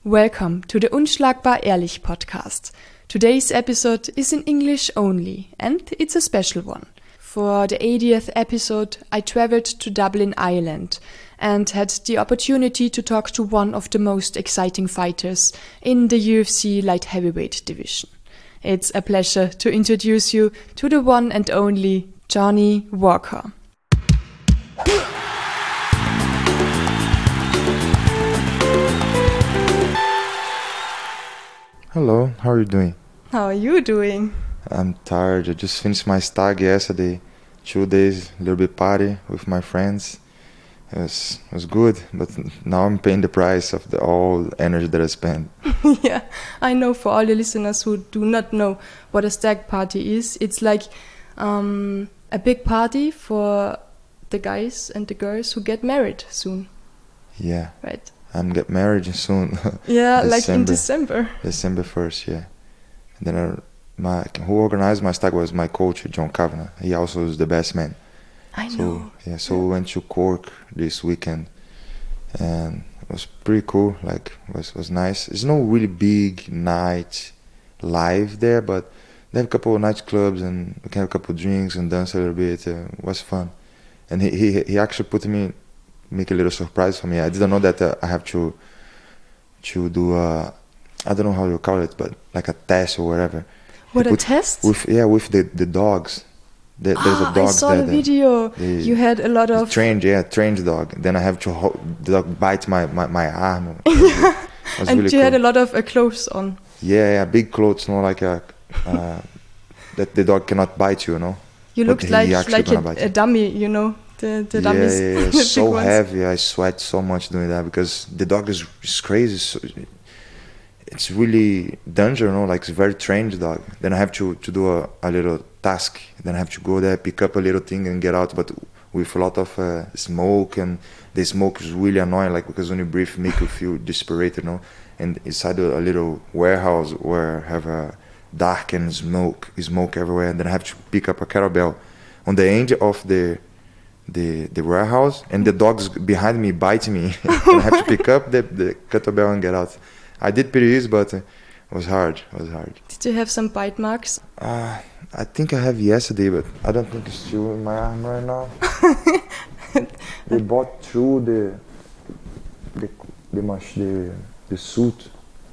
Welcome to the Unschlagbar Ehrlich podcast. Today's episode is in English only, and it's a special one. For the 80th episode, I traveled to Dublin, Ireland, and had the opportunity to talk to one of the most exciting fighters in the UFC light heavyweight division. It's a pleasure to introduce you to the one and only Johnny Walker. Hello, how are you doing? How are you doing? I'm tired. I just finished my stag yesterday. 2 days, a little bit party with my friends. It was good, but now I'm paying the price of all energy that I spent. Yeah, I know for all the listeners who do not know what a stag party is, it's like a big party for the guys and the girls who get married soon. Yeah. Right. I'm get married soon. Yeah, like in December. December 1st, yeah. And then who organized my stag was my coach, John Kavanagh. He also is the best man. I know. So we went to Cork this weekend, and it was pretty cool. Like, was nice. It's no really big night live there, but they have a couple of nightclubs, and we can have a couple of drinks and dance a little bit. It was fun. And he actually make a little surprise for me. I didn't know that I have to do I don't know how you call it, but like a test or whatever. What, a test? With the dogs. There's a dog. I saw the video. You had a lot of trained dog. Then I have to the dog bite my arm. And really you cool. had a lot of clothes on. Yeah, big clothes, like that the dog cannot bite you, You looked like a dummy, The dummies. Yeah, so heavy. I sweat so much doing that because the dog is crazy. So it's really dangerous, like it's a very trained dog. Then I have to do a little task. Then I have to go there, pick up a little thing and get out. But with a lot of smoke, and the smoke is really annoying, like because when you breathe, make you feel desperate, And inside a little warehouse where have a dark and smoke everywhere. And then I have to pick up a kettlebell on the end of the warehouse, and the dog's behind me biting me. And I have to pick up the kettlebell and get out. I did pretty easy, but it was hard. Did you have some bite marks? I think I have yesterday, but I don't think it's still in my arm right now. They bought through the suit.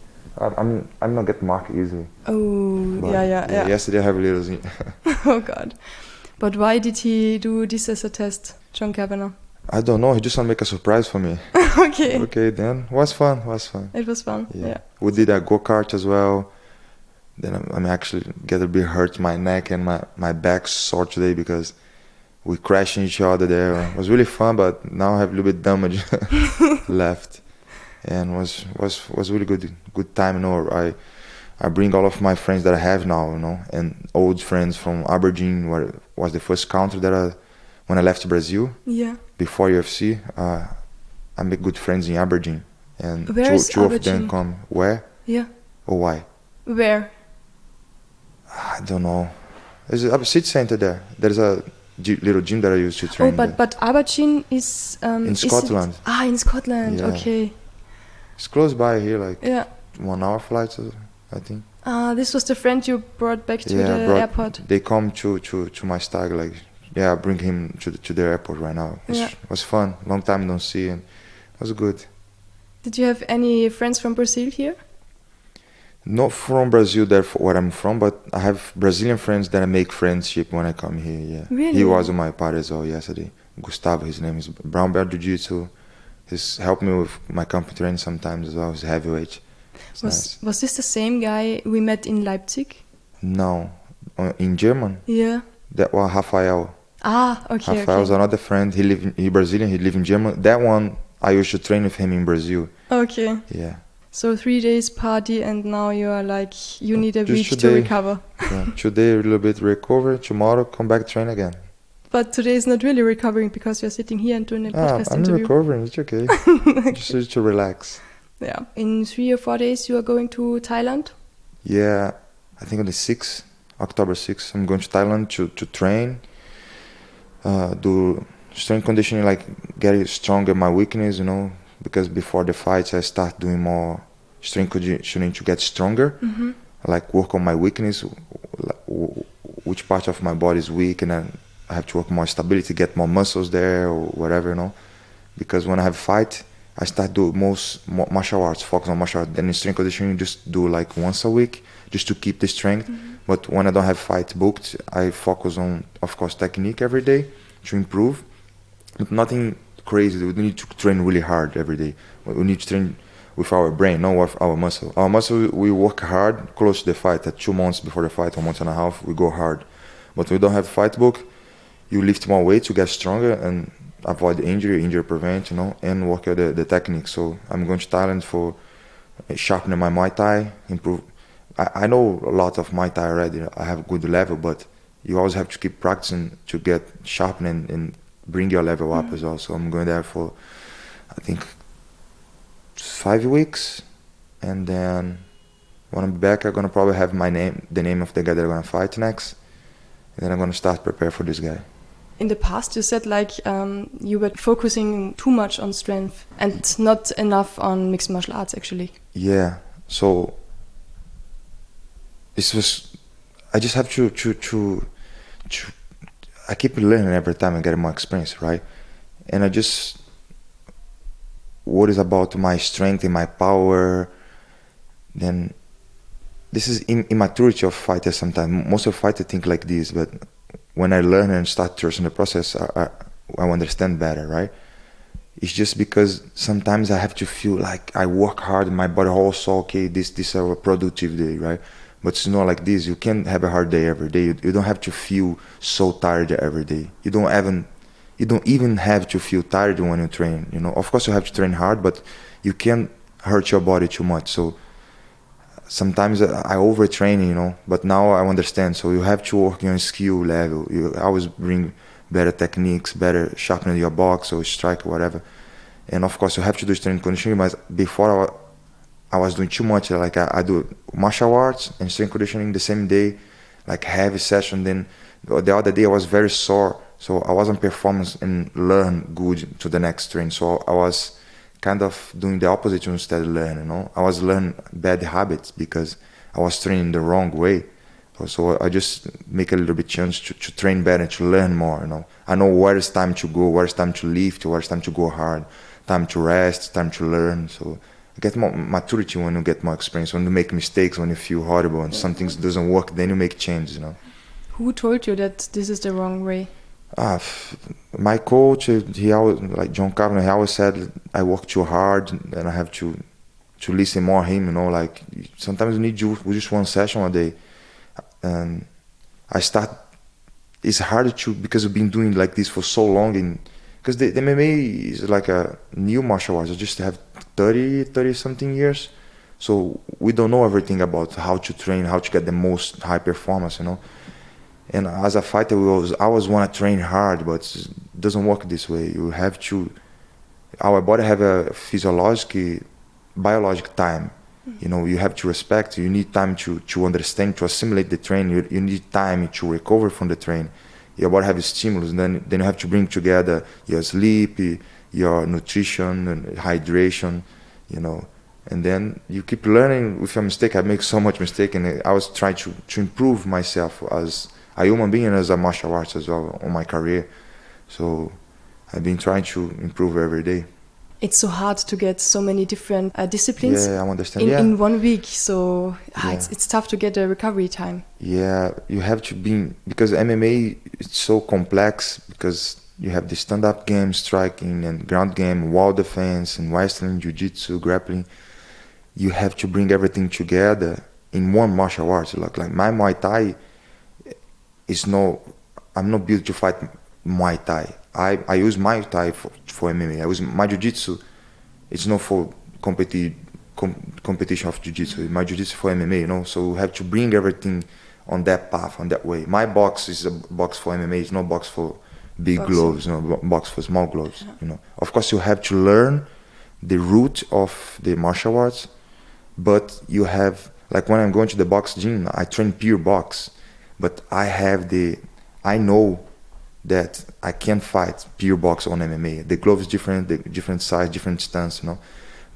I'm not get marked easily. Oh, but yeah. Yesterday I have a little. Oh God. But why did he do this as a test, John Kavanagh? I don't know. He just want to make a surprise for me. Okay. Okay, then. Was fun. It was fun, yeah. We did a go-kart as well. Then I'm actually get a bit hurt my neck and my back sore today because we crashed each other there. It was really fun, but now I have a little bit damage left. And was really good time, I bring all of my friends that I have now, and old friends from Aberdeen, where was the first country that when I left Brazil. Yeah. Before UFC, I make good friends in Aberdeen, and two of them come. Where? Yeah. Or why? Where? I don't know. There's a city center there. There's a little gym that I used to train. Oh, but Aberdeen is in Scotland. In Scotland. Yeah. Okay. It's close by here, like 1 hour flight, I think. This was the friend you brought back to the airport. They come to my stag, I bring him to the airport right now. It was fun. Long time don't see, and it was good. Did you have any friends from Brazil here? Not from Brazil, there where I'm from, but I have Brazilian friends that I make friendship when I come here. Yeah. Really? He was on my party as well yesterday. Gustavo, his name is Brown Belt Jiu-Jitsu. He's helped me with my company training sometimes as well. He's heavyweight. Was this the same guy we met in Leipzig? No, in German. Yeah. That was Rafael. Okay. Rafael was another friend. He Brazilian. He live in Germany. That one I used to train with him in Brazil. Okay. Yeah. So 3 days party, and now you are you need a week to recover. Yeah. Today a little bit recover. Tomorrow come back train again. But today is not really recovering because you're sitting here and doing a podcast I'm interview. Recovering. It's okay. Just to relax. Yeah. In 3 or 4 days, you are going to Thailand? Yeah. I think on the 6th, October 6th, I'm going to Thailand to train. Do strength conditioning, get stronger my weakness, because before the fights I start doing more strength conditioning to get stronger. Like work on my weakness, which part of my body is weak, and then I have to work more stability, get more muscles there or whatever, you know. Because when I have fight, I start do martial arts, focus on martial arts. Then in strength conditioning, just do like once a week, just to keep the strength. But when I don't have fight booked, I focus on, of course, technique every day to improve. But nothing crazy. We don't need to train really hard every day. We need to train with our brain, not with our muscle. Our muscle, we work hard close to the fight. At 2 months before the fight, 1.5 months, we go hard. But we don't have fight book. You lift more weight to get stronger and avoid injury prevent, you know, and work out the technique. So I'm going to Thailand for sharpening my Muay Thai, improve. I know a lot of Muay Thai already. I have a good level, but you always have to keep practicing to get sharpening and bring your level up as well. So I'm going there for, I think, 5 weeks, and then when I'm back, I'm gonna probably have the name of the guy that I'm gonna fight next, and then I'm gonna start prepare for this guy. In the past, you said like you were focusing too much on strength and not enough on mixed martial arts, actually. Yeah, so this was. I just have to. I keep learning every time I get more experience, right? And I just worries about my strength and my power. Then this is immaturity of fighters sometimes. Most of fighters think like this, but when I learn and start trusting the process, I understand better, right? It's just because sometimes I have to feel like I work hard and my body also, okay, this is a productive day, right? But it's not like this. You can't have a hard day every day. You don't have to feel so tired every day. You don't even have to feel tired when you train, you know. Of course you have to train hard, but you can't hurt your body too much. So sometimes I overtrain, you know, but now I understand. So you have to work on skill level. You always bring better techniques, better sharpening your box or strike or whatever. And of course you have to do strength conditioning, but before I was doing too much. Like I do martial arts and strength conditioning the same day, like heavy session. Then the other day I was very sore, so I wasn't performing and learn good to the next train. So I was kind of doing the opposite instead of learning. You know, I was learning bad habits because I was training the wrong way. So I just make a little bit chance to train better, to learn more. You know, I know where it's time to go, where it's time to lift, where it's time to go hard, time to rest, time to learn. So you get more maturity when you get more experience, when you make mistakes, when you feel horrible and something doesn't work, then you make changes, you know. Who told you that this is the wrong way? My coach, he always, like John Carpenter, he always said I work too hard and I have to listen more him, you know, like sometimes you need just one session a day. And it's hard because I've been doing like this for so long, and because the MMA is like a new martial arts. I just have 30 something years, so we don't know everything about how to train, how to get the most high performance, you know. And as a fighter, I always want to train hard, but it doesn't work this way. You have to. Our body have a biological time. You know, you have to respect. You need time to understand, to assimilate the train. You need time to recover from the train. Your body has stimulus, and then you have to bring together your sleep, your nutrition and hydration, you know. And then you keep learning with your mistake. I make so much mistake, and I was trying to improve myself as a human being and as a martial artist as well on my career. So I've been trying to improve every day. It's so hard to get so many different disciplines I understand. in 1 week. So it's tough to get a recovery time. Yeah, you have to be, because MMA is so complex, because you have the stand-up game, striking and ground game, wall defense and wrestling, jiu-jitsu, grappling. You have to bring everything together in one martial arts. Like my Muay Thai I'm not built to fight Muay Thai. I use Muay Thai for MMA. I use my jiu-jitsu. It's not for competition of jiu-jitsu. My jiu-jitsu for MMA, you know. So we have to bring everything on that path, on that way. My box is a box for MMA. It's not box for big gloves, you know, box for small gloves. You know. Of course, you have to learn the root of the martial arts, but you have, like when I'm going to the box gym, I train pure box, but I know that I can't fight pure box on MMA. The glove is different, the different size, different stance, you know.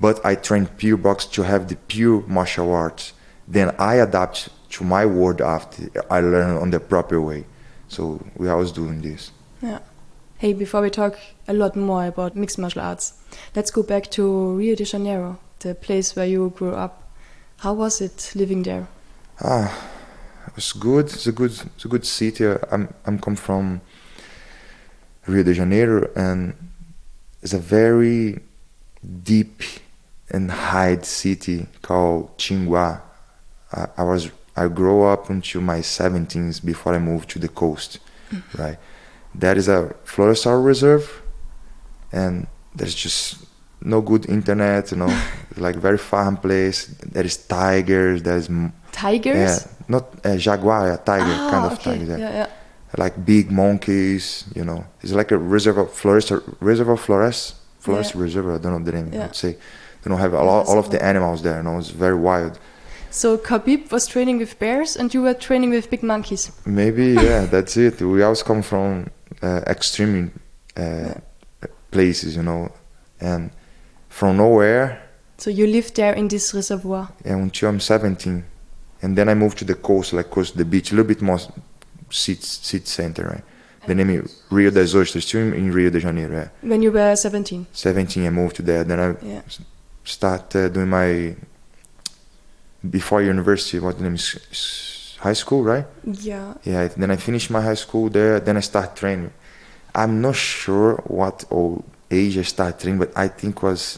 but I train pure box to have the pure martial arts. Then I adapt to my world after I learn on the proper way. So we always doing this. Yeah. Hey, before we talk a lot more about mixed martial arts, let's go back to Rio de Janeiro, the place where you grew up. How was it living there? It was good. It's a good city. I'm come from Rio de Janeiro, and it's a very deep and high city called Tinguá. I grew up until my 17s before I moved to the coast, right? That is a florestal reserve, and there's just no good internet, like very farm place. There is tigers. There's tigers. Yeah, not jaguar, a tiger, kind of okay. tiger. Yeah. Like big monkeys. It's like a reservoir, forest reservoir. I don't know the name. I'd say they don't have all of the animals there. It's very wild. So Khabib was training with bears, and you were training with big monkeys. Maybe, yeah, that's it. We always come from extreme places, and from nowhere. So you lived there in this reservoir? Yeah, until I'm 17. And then I moved to the coast, like close to the beach, a little bit more city center, right? The name is Rio das Ostras, still in Rio de Janeiro, yeah. When you were 17? 17, I moved to there. Then I started doing my, before university, what the name is, high school, right? Yeah. Yeah, then I finished my high school there, then I started training. I'm not sure what age I started training, but I think it was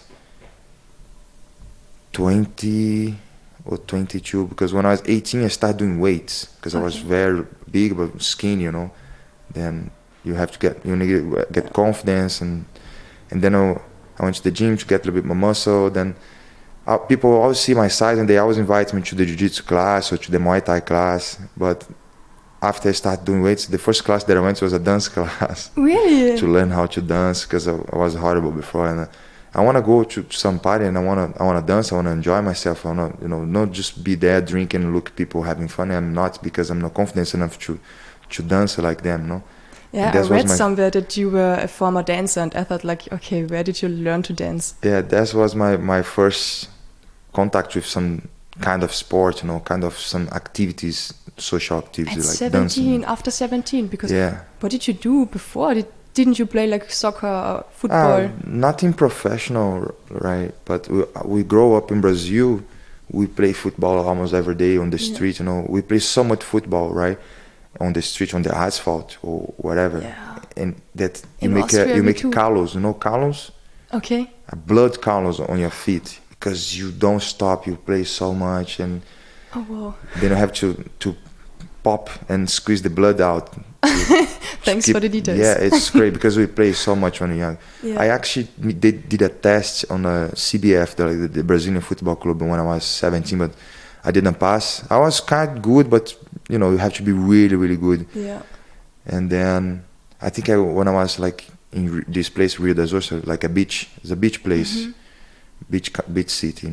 20 or 22, because when I was 18 I started doing weights, because I was very big but skinny, Then you have to need to get confidence, and then I went to the gym to get a little bit more muscle. Then people always see my size and they always invite me to the jiu-jitsu class or to the Muay Thai class, but after I started doing weights, the first class that I went to was a dance class. Really? To learn how to dance, because I was horrible before, and I want to go to some party and I want to dance. I want to enjoy myself. I want to, not just be there drinking and look at people having fun. I'm not, because I'm not confident enough to dance like them, Yeah, I read somewhere that you were a former dancer, and I thought, like, okay, where did you learn to dance? Yeah, that was my first contact with some kind of sport, kind of some activities, social activities, At like 17, dancing. after 17, because yeah. What did you do before? Didn't you play like soccer or football? Nothing professional, right? But we grow up in Brazil. We play football almost every day on the street. We play so much football, right? On the street, on the asphalt or whatever. Yeah. And that In you Austria, make too. calos, calos? Okay. A blood calos on your feet, because you don't stop. You play so much, and then you have to pop and squeeze the blood out. Thanks for the details. Yeah, it's great because we play so much when we're young. Yeah. I actually did a test on a CBF, the Brazilian Football Club, when I was 17, but I didn't pass. I was kind of good, but you have to be really, really good. Yeah. And then I think when I was like in this place, Rio das Ostras, like it's a beach place, beach city,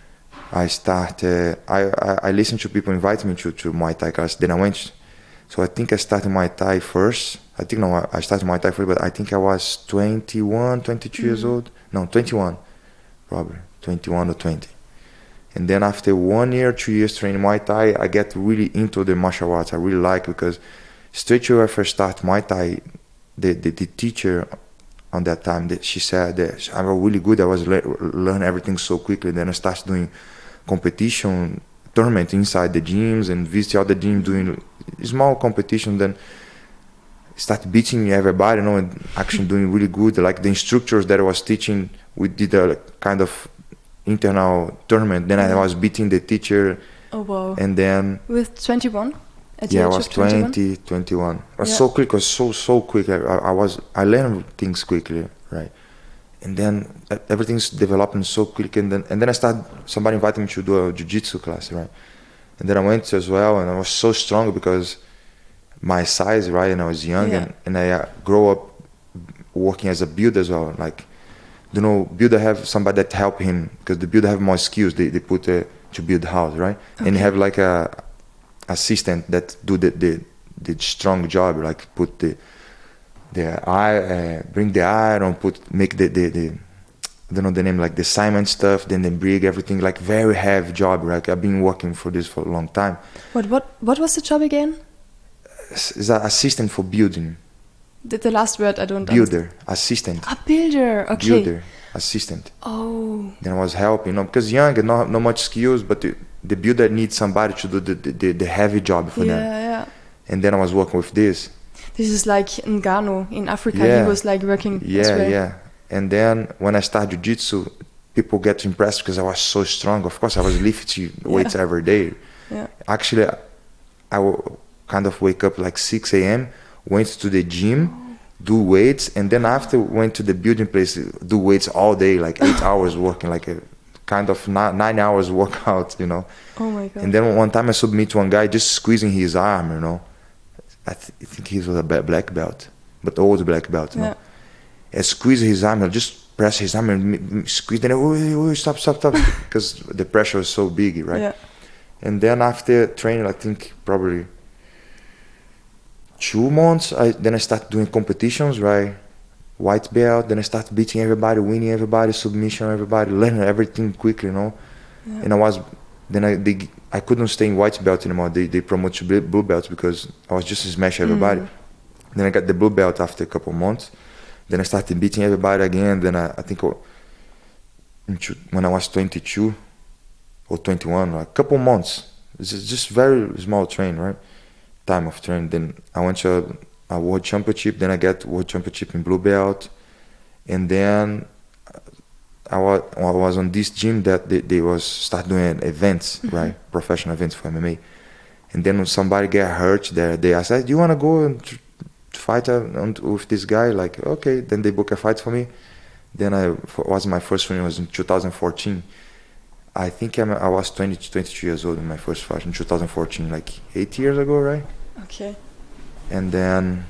I started. I listened to people invite me to Muay Thai class. Then I went. So I think I started Muay Thai first. I started Muay Thai first, but I think I was 21, 22 years old. No, 21, probably 21 or 20. And then after 1 year, 2 years training Muay Thai, I get really into the martial arts. I really like, because straight away I first start Muay Thai, the teacher on that time, she said that I was really good. I was learn everything so quickly. Then I started doing competition, tournament inside the gyms, and visit all the gym doing small competition. Then start beating everybody, and actually doing really good. Like the instructors that I was teaching, we did a kind of internal tournament. Then I was beating the teacher. Oh wow! And then with 21. I was 20, 21. It was so quick. It was so quick. I learned things quickly, right? And then everything's developing so quick. And then I started. Somebody invited me to do a jiu-jitsu class, right? And then I went as well, and I was so strong because my size, right? And I was young, and I grew up working as a builder as well. Like, builder have somebody that help him, because the builder have more skills. They put to build the house, right? Okay. And have like a assistant that do the strong job, like put the bring the iron, make the I don't know the name, like the cement stuff, then the brig, everything, like very heavy job. Like I've been working for this for a long time. What was the job again? It's an assistant for building. The last word I don't Builder, assistant. A builder, okay. Builder, assistant. Oh. Then I was helping, because young and not much skills, but the builder needs somebody to do the heavy job for them. Yeah. And then I was working with this. This is like Ngannou in Africa. Yeah. He was like working as well. Yeah. And then when I started jiu-jitsu, people get impressed because I was so strong. Of course, I was lifting weights every day. Yeah. Actually, I will kind of wake up like 6 a.m., went to the gym, do weights, and then after went to the building place, do weights all day, like 8 hours working, like a kind of 9 hours workout, Oh my God. And then one time I submit to one guy just squeezing his arm, I think he was a black belt, but old black belt, Yeah. I squeeze his arm, I just press his arm and squeeze, then stop, because the pressure was so big, right? Yeah. And then after training, I think probably 2 months, then I started doing competitions, right? White belt, then I started beating everybody, winning everybody, submission everybody, learning everything quickly, Yeah. And I couldn't stay in white belt anymore. They promoted to blue belt because I was just smash everybody. Then I got the blue belt after a couple months. Then I started beating everybody again. Then I think when I was 22 or 21, a couple months. This is just very small train, right? Time of training. Then I went to a world championship. Then I got world championship in blue belt, and then I was on this gym that they was start doing events, right? Professional events for MMA. And then when somebody get hurt there, they asked, "Do you want to go and fight with this guy?" Like, okay. Then they book a fight for me. Then was my first one. It was in 2014. I think I was 22 years old in my first fight in 2014, like 8 years ago, right? Okay. And then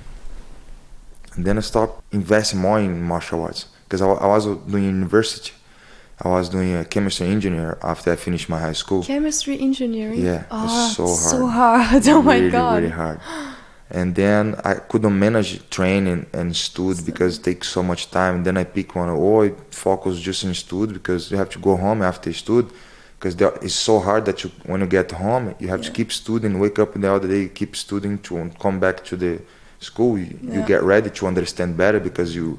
I stopped investing more in martial arts because I was doing university. I was doing a chemistry engineer after I finished my high school. Chemistry engineering? Yeah, it was so hard. So hard. Oh my God. Really hard. And then I couldn't manage training and stud because it takes so much time. Then I pick one, or I focus just in stud because you have to go home after stud because it's so hard that when you get home, you have to keep studying, wake up the other day, keep studying to come back to the school. You get ready to understand better because you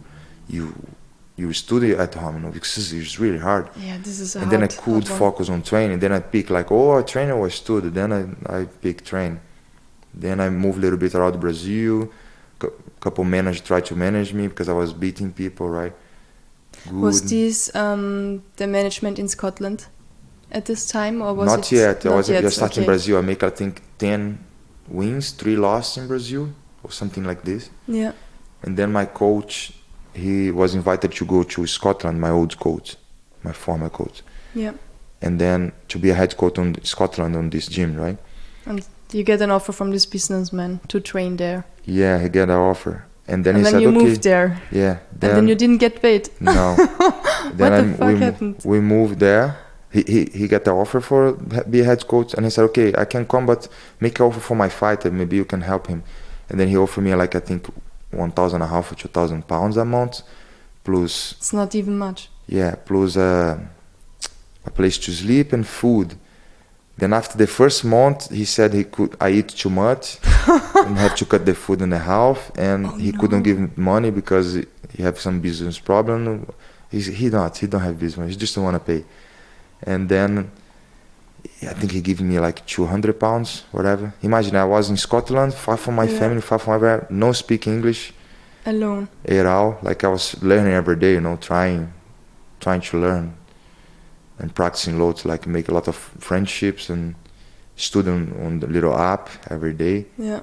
study at home, because it's really hard. Yeah, this is And then I could focus on training. Then I pick like, I train or study. Then I pick train. Then I moved a little bit around Brazil. Couple managers tried to manage me because I was beating people, right? Good. Was this the management in Scotland at this time, or was not it yet? Not I yet. was starting Okay. in Brazil. I make I think 10 wins, 3 losses in Brazil, or something like this. Yeah. And then my coach, he was invited to go to Scotland. My old coach, my former coach. Yeah. And then to be a head coach in Scotland on this gym, right? And you get an offer from this businessman to train there. Yeah, he got an offer. And then And he then said, you okay. moved there. Yeah. And then you didn't get paid. No. What the fuck happened? We moved there. He got the offer for be a head coach, and he said, okay, I can come, but make an offer for my fighter. Maybe you can help him. And then he offered me like I think 1,500 or 2,000 pounds a month, plus. It's not even much. Yeah, plus a place to sleep and food. Then after the first month, he said I eat too much and have to cut the food in the half, and he couldn't give me money because he have some business problem. He don't have business. He just don't want to pay. And then I think he gave me like 200 pounds, whatever. Imagine I was in Scotland, far from my family, far from everywhere, no speak English. Alone. At all. Like I was learning every day, trying to learn. And practicing loads, like make a lot of friendships and studying on the little app every day. Yeah.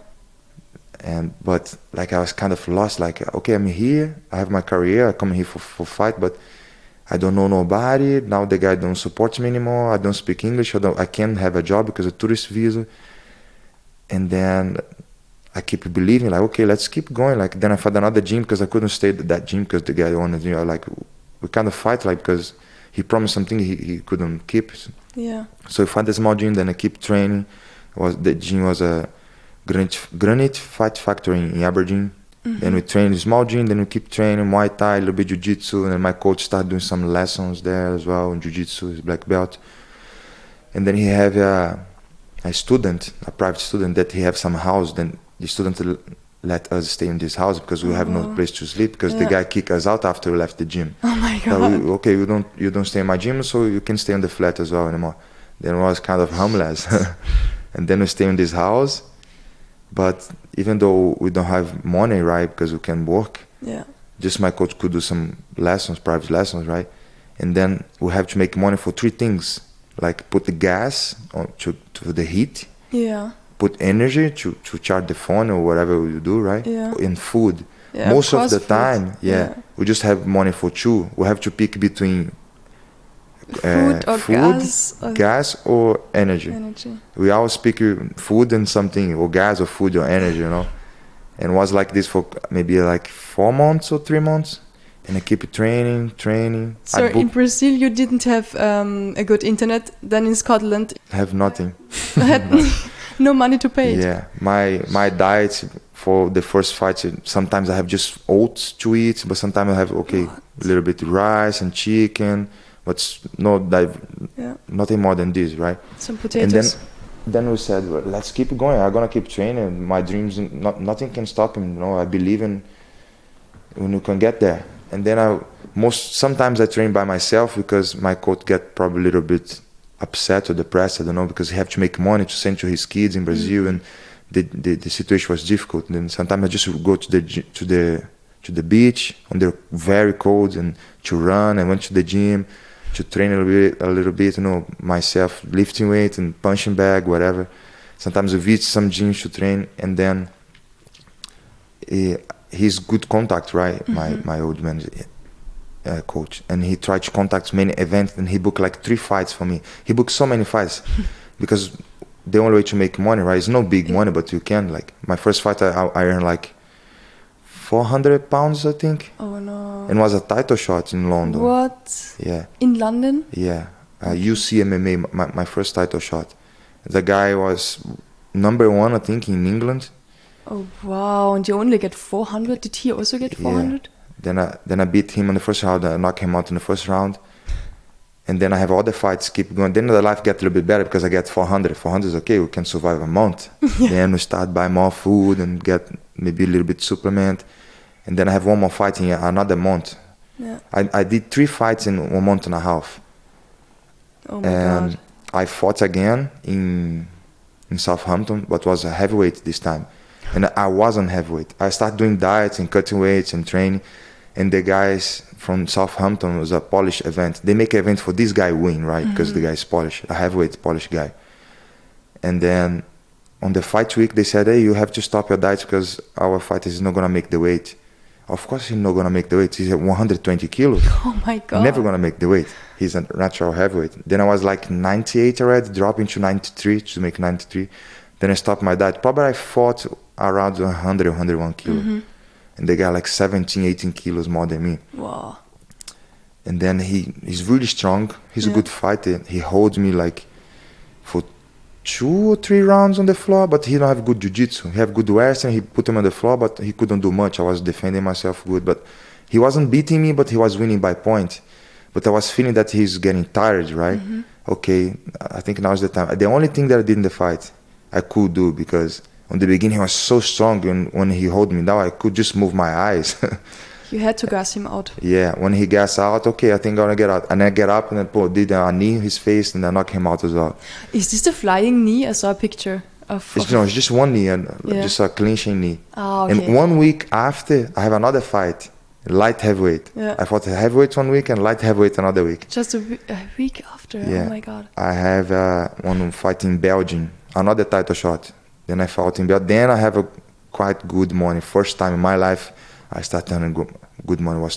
But like I was kind of lost. Like, okay, I'm here. I have my career. I come here for fight, but I don't know nobody. Now the guy don't support me anymore. I don't speak English. I can't have a job because of tourist visa. And then I keep believing, like, okay, let's keep going. Like then I found another gym because I couldn't stay at that gym because the guy wanted, like we kind of fight, like because he promised something he couldn't keep. Yeah. So I found a small gym, then I keep training. The gym was a Granite Fight Factory in Aberdeen. Then we train in small gym, then we keep training Muay Thai, a little bit Jiu-Jitsu, and then my coach started doing some lessons there as well in Jiu-Jitsu, his black belt. And then he have a student, a private student, that he have some house. Then the student let us stay in this house because we have no place to sleep because the guy kicked us out after we left the gym. Oh my God. So you don't stay in my gym, so you can stay on the flat as well anymore. Then I was kind of homeless. And then we stay in this house. But even though we don't have money, right, because we can work, just my coach could do some lessons, private lessons, right? And then we have to make money for 3 things, like put the gas to the heat, put energy to charge the phone or whatever you do, right? And food. Most of the time, we just have money for 2. We have to pick between food or gas or energy. We always pick food and something, or gas or food or energy, you know. And it was like this for maybe like 4 months or 3 months. And I keep training. So in Brazil you didn't have a good internet. Then in Scotland I have nothing. Had no money to pay it. Yeah, my diet for the first fight, sometimes I have just oats to eat, but sometimes I have a little bit of rice and chicken, but nothing more than this, right? Some potatoes. And then we said, well, let's keep going. I'm gonna keep training. My dreams, nothing can stop him. You know, I believe in when you can get there. And then sometimes I train by myself because my coach get probably a little bit upset or depressed, I don't know, because he have to make money to send to his kids in Brazil, and the situation was difficult. And then sometimes I just go to the beach when they're very cold and to run. I went to the gym to train a little bit, you know, myself, lifting weight and punching bag, whatever. Sometimes we visit some gyms to train, and then he's good contact, right? My old man, coach, and he tried to contact many events, and he booked like 3 fights for me. He booked so many fights because the only way to make money, right? It's no big money, but you can. Like my first fight, I earned like 400 pounds, I think. Oh no! And it was a title shot in London. What? Yeah. In London? Yeah, UC MMA, my first title shot. The guy was number 1, I think, in England. Oh wow! And you only get 400? Did he also get 400? Yeah. Then I beat him in the first round. I knocked him out in the first round. And then I have other fights keep going. Then the life get a little bit better because I get 400. 400 is okay. We can survive a month. Then we start buy more food and get maybe a little bit supplement. And then I have one more fight in another month. Yeah. I did 3 fights in 1 month and a half. Oh my God. I fought again in Southampton, but was a heavyweight this time. And I wasn't heavyweight. I started doing diets and cutting weights and training. And the guys from Southampton, was a Polish event. They make an event for this guy win, right? Because the guy is Polish, a heavyweight Polish guy. And then on the fight week, they said, hey, you have to stop your diet because our fighter is not going to make the weight. Of course he's not going to make the weight. He's at 120 kilos. Oh my God. Never going to make the weight. He's a natural heavyweight. Then I was like 98 already, dropping to 93 to make 93. Then I stopped my diet. Probably I fought around 100, 101 kilos. And they got like 17, 18 kilos more than me. Wow. And then he's really strong. He's a good fighter. He holds me like for 2 or 3 rounds on the floor, but he don't have good jiu-jitsu. He have good wrestling. He put him on the floor, but he couldn't do much. I was defending myself good, but he wasn't beating me, but he was winning by point. But I was feeling that he's getting tired, right? Okay, I think now's the time. The only thing that I did in the fight, I could do, because on the beginning he was so strong, and when he held me down, I could just move my eyes. You had to gas him out. Yeah, when he gas out, okay, I think I'm gonna get out. And I get up and I did a knee in his face, and I knock him out as well. Is this the flying knee? I saw a picture of... It's just one knee, and just a clinching knee. Oh, okay. And 1 week after, I have another fight, light heavyweight. Yeah. I fought heavyweight 1 week and light heavyweight another week. Just a week after? Yeah. Oh my God. I have one fight in Belgium, another title shot. Then I fought in Belgium. Then I have a quite good money. First time in my life, I started earning good money. It was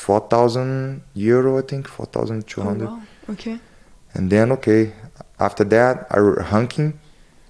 4,000 euro, I think, 4,200. Oh, wow. Okay. And then, after that, I was ranking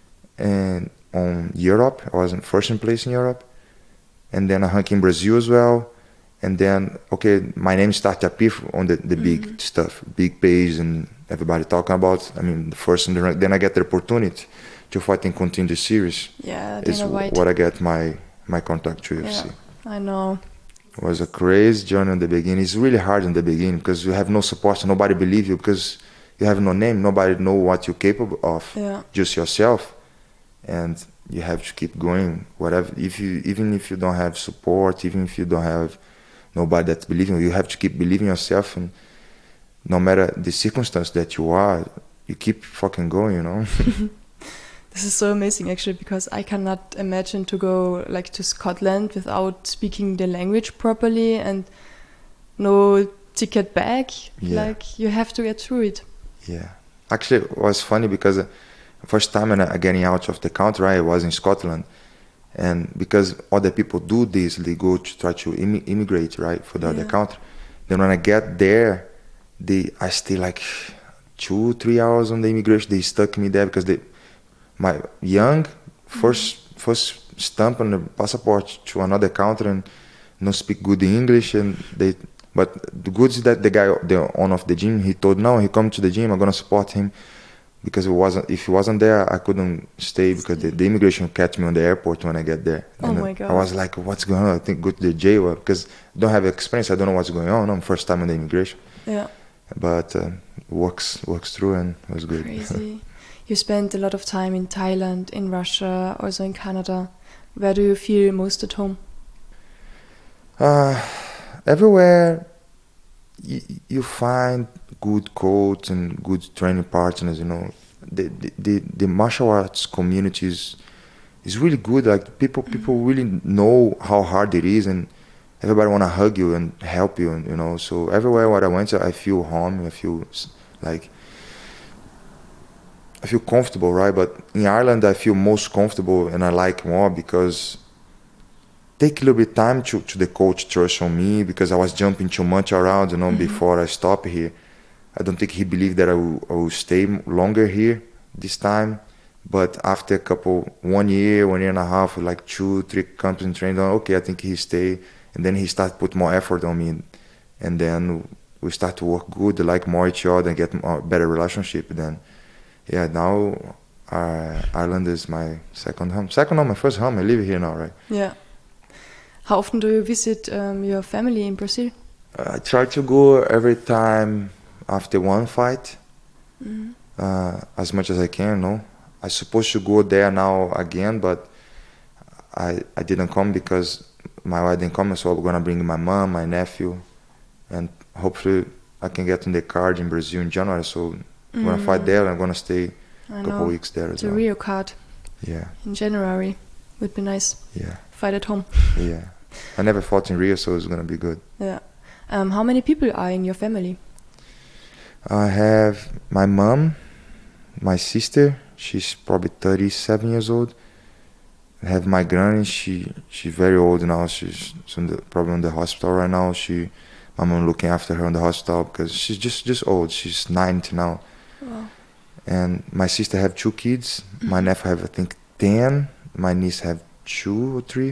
and on Europe. I was in first place in Europe. And then I ranked in Brazil as well. And then, my name started to appear on the big stuff, big page, and everybody talking about. I mean, the first in the rank. Then I get the opportunity to fight in Contender Series. Yeah, is Dana White. what I get my contact to UFC. Yeah. I know. It was a crazy journey in the beginning. It's really hard in the beginning because you have no support, nobody believe you because you have no name, nobody know what you're capable of, Yeah. just yourself, and you have to keep going. Whatever, even if you don't have support, even if you don't have nobody that's believing you, you have to keep believing yourself, and no matter the circumstance that you are, you keep fucking going, you know. This is so amazing actually, because I cannot imagine to go like to Scotland without speaking the language properly and no ticket back. Yeah. Like you have to get through it. Yeah, actually, it was funny because first time when I getting out of the country, I was in Scotland, and because other people do this, they go to try to immigrate, right, for the other country. Then when I get there, I stay like 2-3 hours on the immigration. They stuck me there because my young first stamp on the passport to another country and not speak good English, and but the good is that the guy, the owner of the gym, he told no, he come to the gym, I'm gonna support him because if he wasn't there, I couldn't stay because the immigration catch me on the airport when I get there. Oh And my God. I was like, what's going on? I think go to the jail because I don't have experience. I don't know what's going on. I'm first time on the immigration, Yeah. but works through and it was good. Crazy. You spent a lot of time in Thailand, in Russia, also in Canada. Where do you feel most at home? Everywhere you find good coach and good training partners, you know. The martial arts community is really good. Like people really know how hard it is, and everybody want to hug you and help you, and you know. So everywhere where I went, I feel home. I feel like I feel comfortable, right? But in Ireland, I feel most comfortable and I like more because take a little bit time to the coach trust on me because I was jumping too much around, you know, before I stop here. I don't think he believed that I will stay longer here this time. But after a 1 year, 1 year and a half, like 2-3 camps and training, okay, I think he stay. And then he started put more effort on me. And then we start to work good, like more each other and get a better relationship. Then, yeah, now Ireland is my second home. Second home, my first home. I live here now, right? Yeah. How often do you visit your family in Brazil? I try to go every time after one fight, as much as I can, no? I'm supposed to go there now again, but I didn't come because my wife didn't come, so I'm gonna bring my mom, my nephew, and hopefully I can get in the card in Brazil in January, so I'm gonna fight there and I'm gonna stay a couple weeks there as well. The Rio card. Yeah. In January would be nice. Yeah. Fight at home. Yeah. I never fought in Rio, so it's gonna be good. Yeah. How many people are in your family? I have my mom, my sister, she's probably 37 years old. I have my granny, she's very old now, she's probably in the hospital right now. My mom looking after her in the hospital because she's just old, she's 90 now. Wow. And my sister have 2 kids, my nephew have I think 10, my niece have 2 or 3.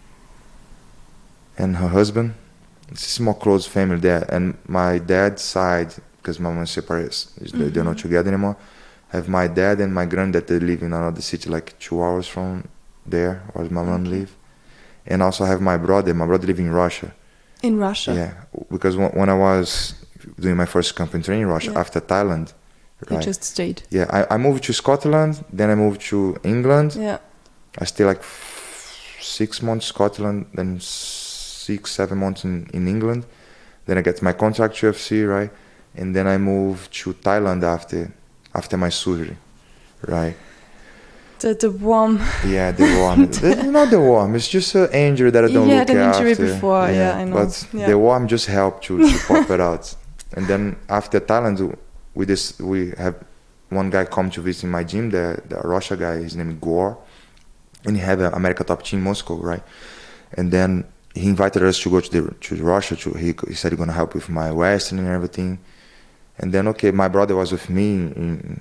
And her husband. It's a small close family there. And my dad's side, because my mom is separated, they're not together anymore, have my dad and my granddad, they live in another city like 2 hours from there where my mom live. And also I have my brother live in Russia. In Russia? Yeah, because when I was doing my first campaign training in Russia, after Thailand, You right? just stayed? Yeah, I moved to Scotland, then I moved to England. Yeah. I stayed like 6 months Scotland, then 6-7 months in England. Then I get my contract to UFC, right? And then I moved to Thailand after my surgery, right? The warm. Yeah, the warm. Not the warm. It's just an injury that I don't look after. You had an injury before. Yeah, I know. But the warm just helped to pop it out. And then after Thailand, we have one guy come to visit my gym, the Russia guy. His name is Gore, and he had an America Top Team Moscow, right? And then he invited us to go to Russia. He said he's gonna help with my wrestling and everything. And then my brother was with me.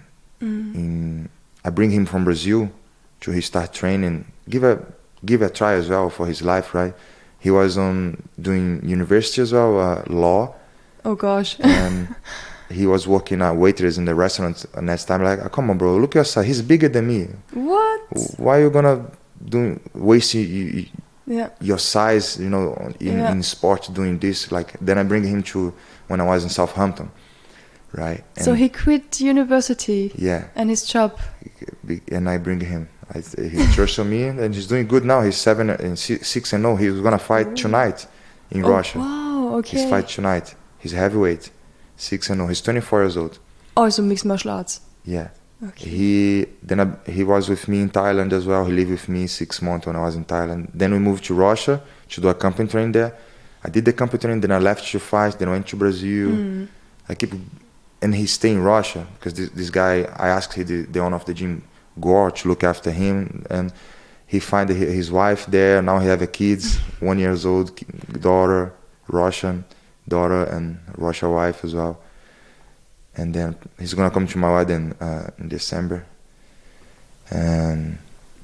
I bring him from Brazil to he start training. Give a try as well for his life, right? He was doing university as well, law. Oh gosh. And he was working at waitress in the restaurant. And next time, like, oh, come on, bro, look at your son. He's bigger than me. What? Why are you gonna waste Yeah. your size, you know, in sport doing this. Like then I bring him to when I was in Southampton, right? And so he quit university. Yeah. And his job. And I bring him. He trusts on me, and he's doing good now. He's 6-0. He's gonna fight tonight in Russia. Wow. Okay. He's fight tonight. He's heavyweight, 6-0. He's 24 years old. Also mixed martial arts. Yeah. Okay. He was with me in Thailand as well. He lived with me 6 months when I was in Thailand. Then we moved to Russia to do a company training there. I did the company training, then I left to fight, then I went to Brazil. And he stayed in Russia because this guy, I asked the owner of the gym, Gore, to look after him, and he find his wife there. Now he have a kids, 1 year old daughter, Russian daughter, and Russian wife as well. And then he's gonna come to my wedding in December. And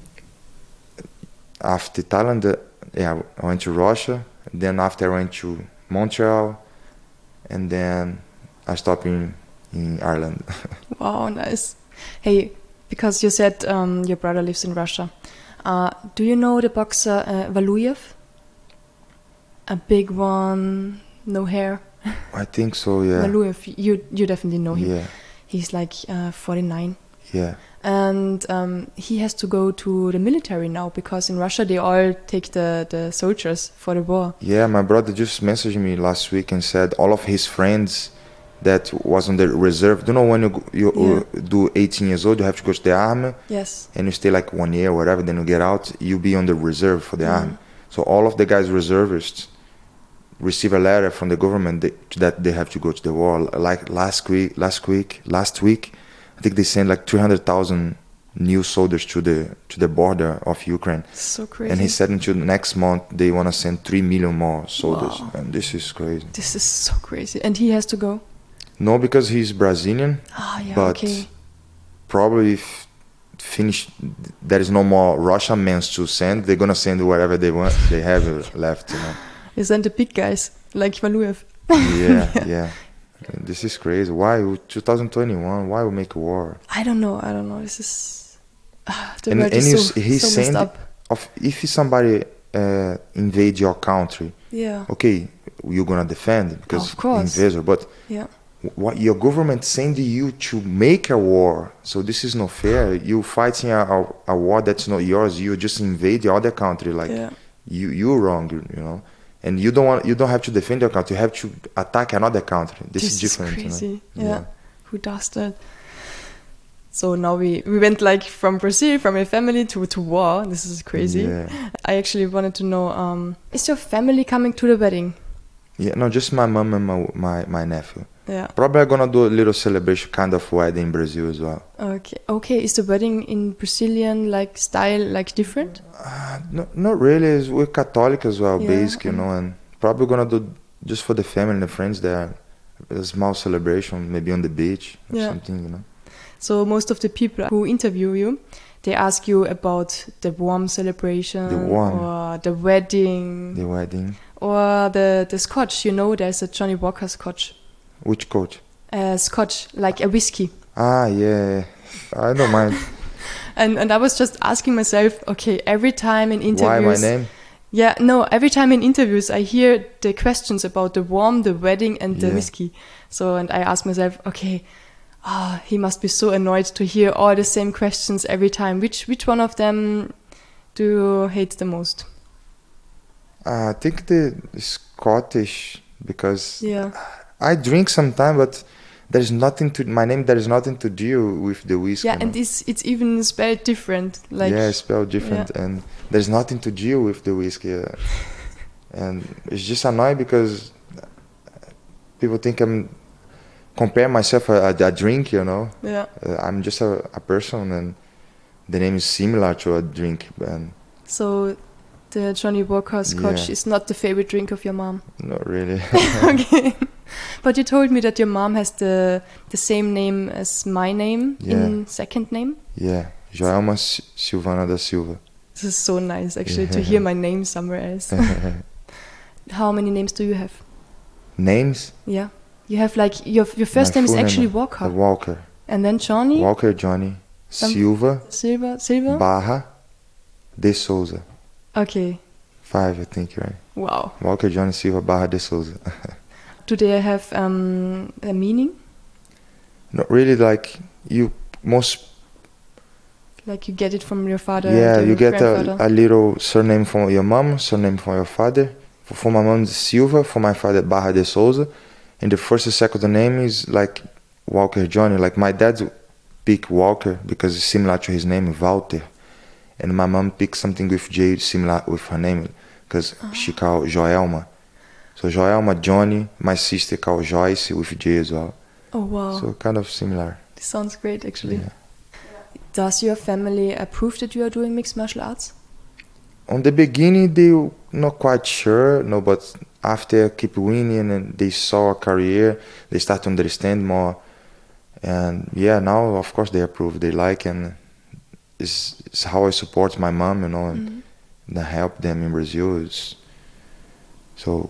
after Thailand, I went to Russia. Then after I went to Montreal, and then I stopped in Ireland. Wow, nice. Hey, because you said your brother lives in Russia. Do you know the boxer Valuyev? A big one, no hair. I think so, yeah. Valuyev, you definitely know him. Yeah. He's like 49. Yeah. And he has to go to the military now because in Russia they all take the soldiers for the war. Yeah, my brother just messaged me last week and said all of his friends that was on the reserve. You know, when you do 18 years old, you have to go to the army. Yes. And you stay like 1 year, whatever. Then you get out, you be on the reserve for the army. So all of the guys reservists receive a letter from the government that they have to go to the war. Like last week, I think they sent like 300,000 new soldiers to the border of Ukraine. So crazy. And he said until next month they want to send 3 million more soldiers. Wow. And this is crazy. This is so crazy. And he has to go? No, because he's Brazilian. But probably if finish, there is no more Russian men to send. They're gonna send whatever they want. They have left, you know. They send the big guys like Valuyev. Yeah. This is crazy. Why 2021? Why we make a war? I don't know. This is the world is so messed up. If somebody invade your country, okay, you're gonna defend because invader. But what your government send you to make a war? So this is not fair. You fighting a war that's not yours. You just invade the other country. Like you're wrong. You know. And you don't have to defend your country. You have to attack another country. This is different. Crazy. You know? Yeah. Who does that? So now we went like from Brazil, from a family to war. This is crazy. Yeah. I actually wanted to know, is your family coming to the wedding? Yeah, no, just my mom and my nephew. Yeah. Probably I'm gonna do a little celebration kind of wedding in Brazil as well. Okay. Is the wedding in Brazilian like style like different? No, not really. We're Catholic as well, basic, you know, and probably gonna do just for the family and the friends there, a small celebration, maybe on the beach or something, you know. So most of the people who interview you, they ask you about the warm celebration, or the wedding, or the scotch. You know, there's a Johnny Walker scotch. Which coach? Scotch, like a whiskey. Yeah. I don't mind. And I was just asking myself, okay, every time in interviews... Why my name? Yeah, no, every time in interviews I hear the questions about the warm, the wedding and the whiskey. So, and I ask myself, okay, he must be so annoyed to hear all the same questions every time. Which one of them do you hate the most? I think the Scottish, because... I drink sometimes, but there's nothing to my name. There is nothing to do with the whiskey. Yeah, and it's even spelled different. Like it's spelled different, and there's nothing to do with the whiskey. And it's just annoying because people think I'm compare myself a drink. You know. Yeah. I'm just a person, and the name is similar to a drink. And so. The Johnny Walker Scotch is not the favorite drink of your mom? Not really. Okay. But you told me that your mom has the same name as my name in second name? Yeah, Joelma Silvana da Silva. This is so nice actually to hear my name somewhere else. How many names do you have? Names? Yeah. You have like, your first name is actually Walker. Walker. And then Johnny? Walker Johnny. Silva. Silva? Barra de Souza. Okay. 5, I think, right? Wow. Walker Johnny Silva Barra de Souza. Do they have a meaning? Not really, like you most. Like you get it from your father? Yeah, and you get grandfather? a little surname from your mom, surname from your father. For my mom, it's Silva. For my father, Barra de Souza. And the first and second name is like Walker Johnny. Like my dad picked Walker because it's similar to his name, Walter. And my mom picked something with J similar with her name because she called Joelma. So Joelma, Johnny. My sister called Joyce with J as well. Oh, wow. So kind of similar. This sounds great, actually. Yeah. Does your family approve that you are doing mixed martial arts? On the beginning, they were not quite sure, no, but after I keep winning and they saw a career, they start to understand more. And yeah, now of course they approve, they like, and it's how I support my mom, you know, and I help them in Brazil. So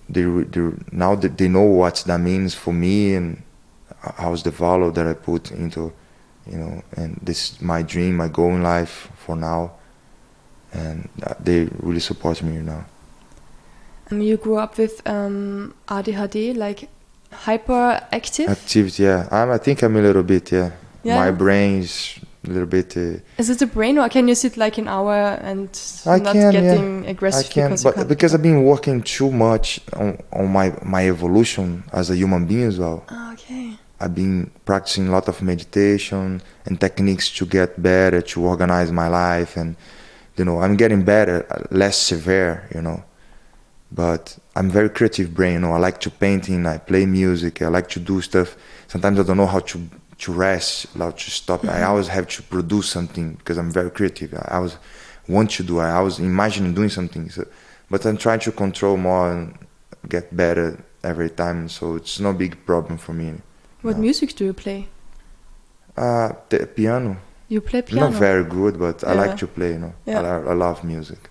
now that they know what that means for me and how's the value that I put into, you know, and this is my dream, my goal in life for now. And they really support me now. You grew up with ADHD, like hyperactive? Activity, yeah. I think I'm a little bit, yeah. My brain is a little bit... Is it the brain, or can you sit like an hour and getting aggressive? I can, because I've been working too much on my evolution as a human being as well. Okay. I've been practicing a lot of meditation and techniques to get better, to organize my life, and you know, I'm getting better, less severe, you know. But I'm very creative brain, you know. I like to painting, I play music, I like to do stuff. Sometimes I don't know how to rest, how to stop. I always have to produce something because I'm very creative. I always want to do. I always imagine doing something. So, but I'm trying to control more and get better every time. So it's no big problem for me. What music do you play? The piano. You play piano? Not very good, but I like to play, you know. Yeah. I love music.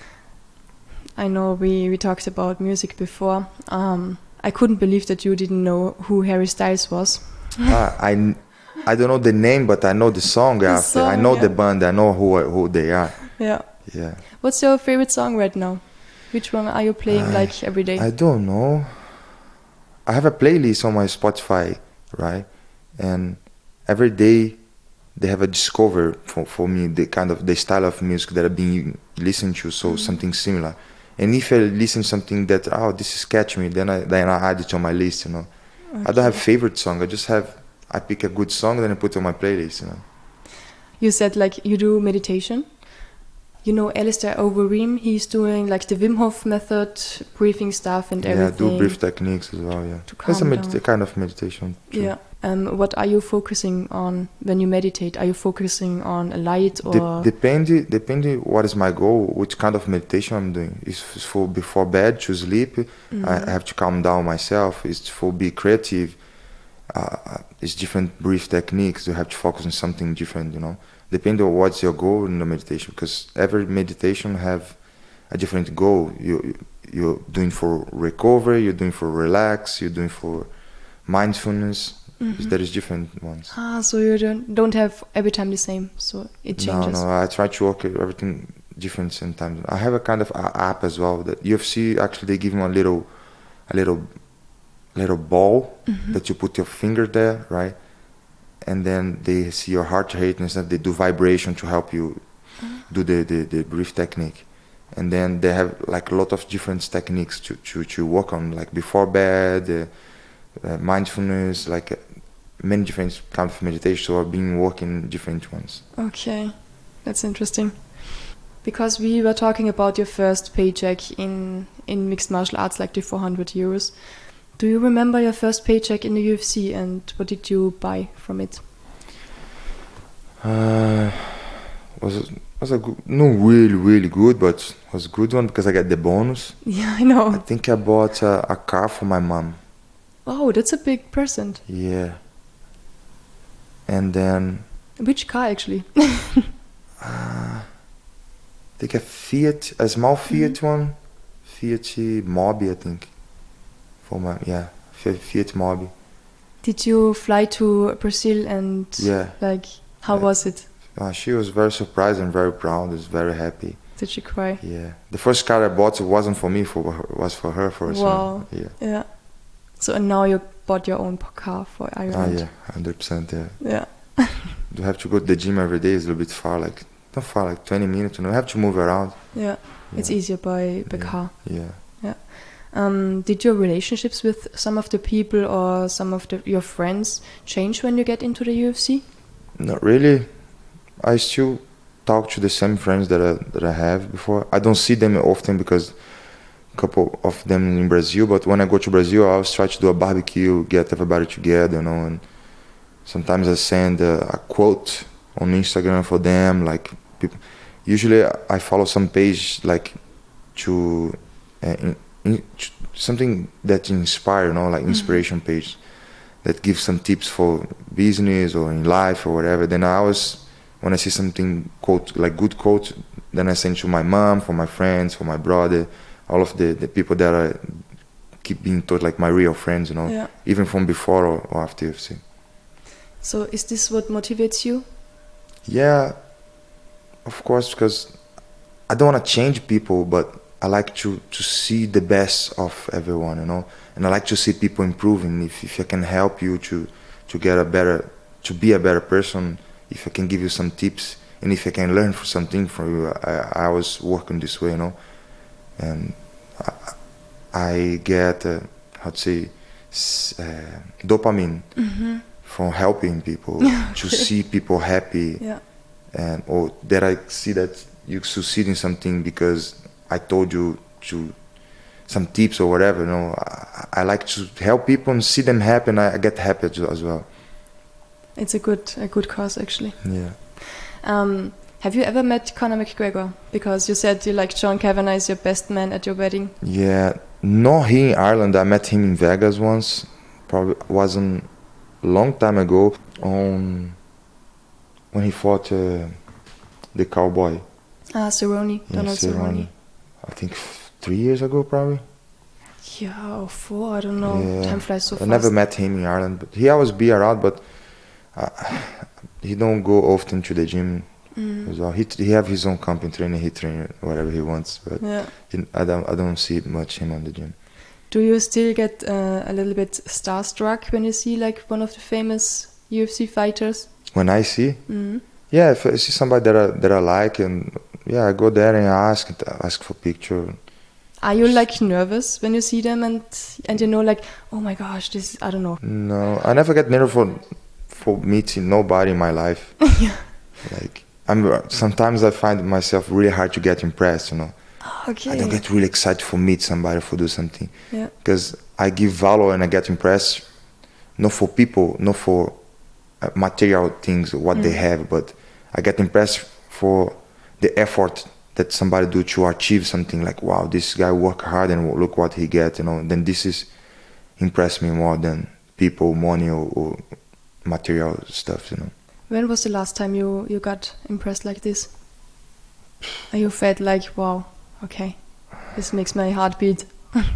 I know we talked about music before. I couldn't believe that you didn't know who Harry Styles was. I don't know the name, but I know the song after. I know the band. I know who they are. Yeah. Yeah. What's your favorite song right now? Which one are you playing like every day? I don't know. I have a playlist on my Spotify, right? And every day they have a discover for me the style of music that I've been listening to, so something similar. And if I listen to something that this is catch me, then I add it on my list, you know. Okay. I don't have favorite song. I pick a good song, then I put it on my playlist, you know. You said like you do meditation. You know Alistair Overeem, he's doing like the Wim Hof method, breathing stuff and everything. Yeah, do breath techniques as well, yeah. That's a kind of meditation. Too. Yeah. What are you focusing on when you meditate? Are you focusing on a light or... Depending what is my goal, which kind of meditation I'm doing. Is for before bed, to sleep, I have to calm down myself. It's for be creative. It's different breath techniques. You have to focus on something different, you know. Depending on what's your goal in the meditation, because every meditation have a different goal. You're doing for recovery, you're doing for relax, you're doing for mindfulness. There is different ones. So you don't have every time the same, so it changes. No, I try to work everything different sometimes. I have a kind of app as well that UFC actually they give me a little ball that you put your finger there, right? And then they see your heart rate and stuff. They do vibration to help you do the breath technique. And then they have like a lot of different techniques to work on, like before bed, mindfulness, like many different kinds of meditation. So I've been working different ones. Okay, that's interesting. Because we were talking about your first paycheck in mixed martial arts, like the 400 euros. Do you remember your first paycheck in the UFC and what did you buy from it? Was a good, not really good, but was a good one because I got the bonus. Yeah, I know. I think I bought a car for my mom. Oh, that's a big present. Yeah. And then... Which car, actually? I think a small Fiat one. Fiat Mobi, I think. For my, Fiat Mobi. Did you fly to Brazil and... Yeah. Like, how was it? She was very surprised and very proud. Was very happy. Did she cry? Yeah. The first car I bought wasn't for me, was for her first. Wow. Yeah. Yeah. So and now you bought your own car for Ireland. Yeah, 100%. Yeah. Yeah. You have to go to the gym every day. It's a little bit far, like not far, like 20 minutes. You have to move around. Yeah. It's easier by car. Yeah. Yeah. Did your relationships with some of the people or some of your friends change when you get into the UFC? Not really. I still talk to the same friends that I have before. I don't see them often because a couple of them in Brazil. But when I go to Brazil, I always try to do a barbecue, get everybody together, and sometimes I send a quote on Instagram for them. Like people, usually I follow some page like to something that inspire, like inspiration page that gives some tips for business or in life or whatever. Then I always, when I see something quote, like good quote, then I send to my mom, for my friends, for my brother, all of the people that I keep being taught, like my real friends, even from before or after UFC. So is this what motivates you? Yeah, of course, because I don't want to change people, but I like to see the best of everyone, and I like to see people improving. If I can help you to get to be a better person, if I can give you some tips, and if I can learn something from you, I always work in this way, and I get dopamine from helping people to see people happy, and or that I see that you succeed in something because I told you to some tips or whatever. I like to help people and see them happy, and I get happy as well. It's a good cause, actually. Yeah. Have you ever met Conor McGregor? Because you said you like Sean Kavanagh is your best man at your wedding. Yeah, not here in Ireland. I met him in Vegas once. Probably wasn't a long time ago when he fought the cowboy. Cerrone, Donald Cerrone. I think 3 years ago, probably. Yeah, or 4, I don't know. Yeah. Time flies so fast. I never met him in Ireland, but he always be around, but he don't go often to the gym as well. He have his own company training, he train whatever he wants, but I don't see much him on the gym. Do you still get a little bit starstruck when you see like one of the famous UFC fighters? When I see? Yeah, if I see somebody that I like, and I go there and ask for picture. Are you like nervous when you see them and like, oh my gosh, this, I don't know? No, I never get nervous for meeting nobody in my life. Yeah. Like sometimes I find myself really hard to get impressed, Okay. I don't get really excited for meet somebody for do something. Yeah. Because I give value and I get impressed, not for people, not for material things, what they have, but I get impressed for the effort that somebody do to achieve something. Like, wow, this guy work hard and look what he get, then this is impress me more than people, money or material stuff, When was the last time you got impressed like this? And you felt like, wow, okay, this makes my heart beat.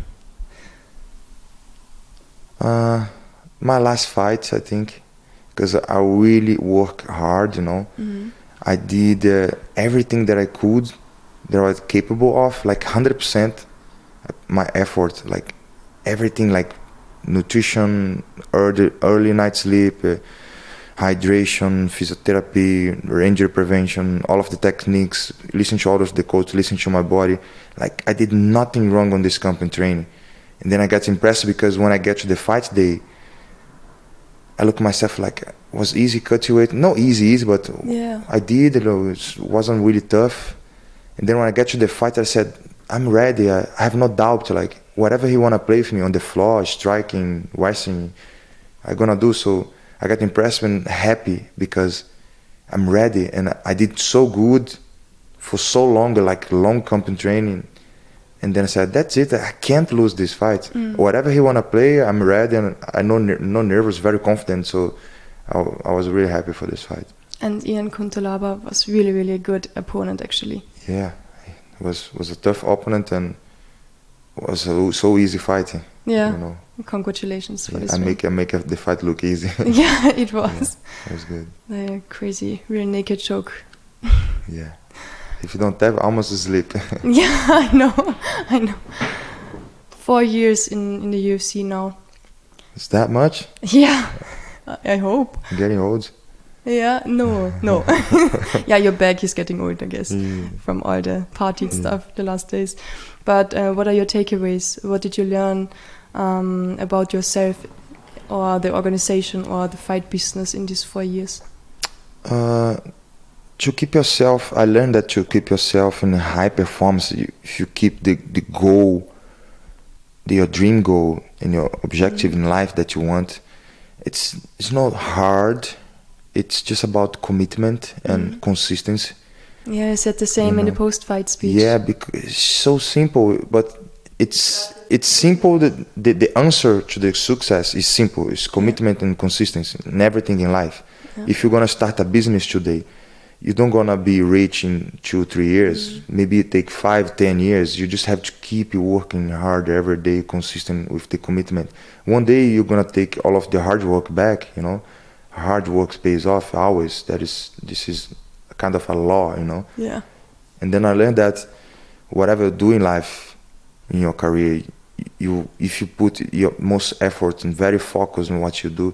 My last fight, I think, because I really work hard, I did everything that I could, that I was capable of, like 100%. My effort, like everything, like nutrition, early night sleep, hydration, physiotherapy, injury prevention, all of the techniques, listen to all of the coach, listen to my body. Like I did nothing wrong on this company training. And then I got impressed because when I get to the fight day, I look at myself like, was easy cut weight? No, easy, but I did. It wasn't really tough. And then when I get to the fight, I said, I'm ready. I have no doubt. Like whatever he wanna play with me on the floor, striking, wrestling, I'm gonna do. So I got impressed and happy because I'm ready, and I did so good for so long, like long company training. And then I said, that's it. I can't lose this fight. Whatever he wanna play, I'm ready, and I know no nervous, very confident. So I was really happy for this fight. And Ian Cutelaba was really, really a good opponent, actually. Yeah, it was a tough opponent and was so easy fighting. Yeah. Congratulations for this. I make the fight look easy. Yeah, it was. Yeah, it was good. The crazy rear naked choke. Yeah. If you don't have, almost asleep. Yeah, I know. 4 years in the UFC now. It's that much? Yeah, I hope. I'm getting old. Yeah, no. Yeah, your back is getting old, I guess, from all the party stuff the last days. But what are your takeaways? What did you learn about yourself or the organization or the fight business in these 4 years? To keep yourself, I learned that to keep yourself in high performance, if you keep the goal, your dream goal and your objective in life that you want, it's not hard. It's just about commitment and consistency. Yeah, I said the same in the post-fight speech. Yeah, because it's so simple, but it's simple. The answer to the success is simple. It's commitment and consistency in everything in life. Yeah. If you're gonna start a business today, you don't gonna be rich in 2-3 years. Maybe it take 5-10 years. You just have to keep working hard every day, consistent with the commitment. One day you're gonna take all of the hard work back. Hard work pays off always. This is kind of a law. Yeah. And then I learned that whatever you do in life, in your career, if you put your most effort and very focused on what you do,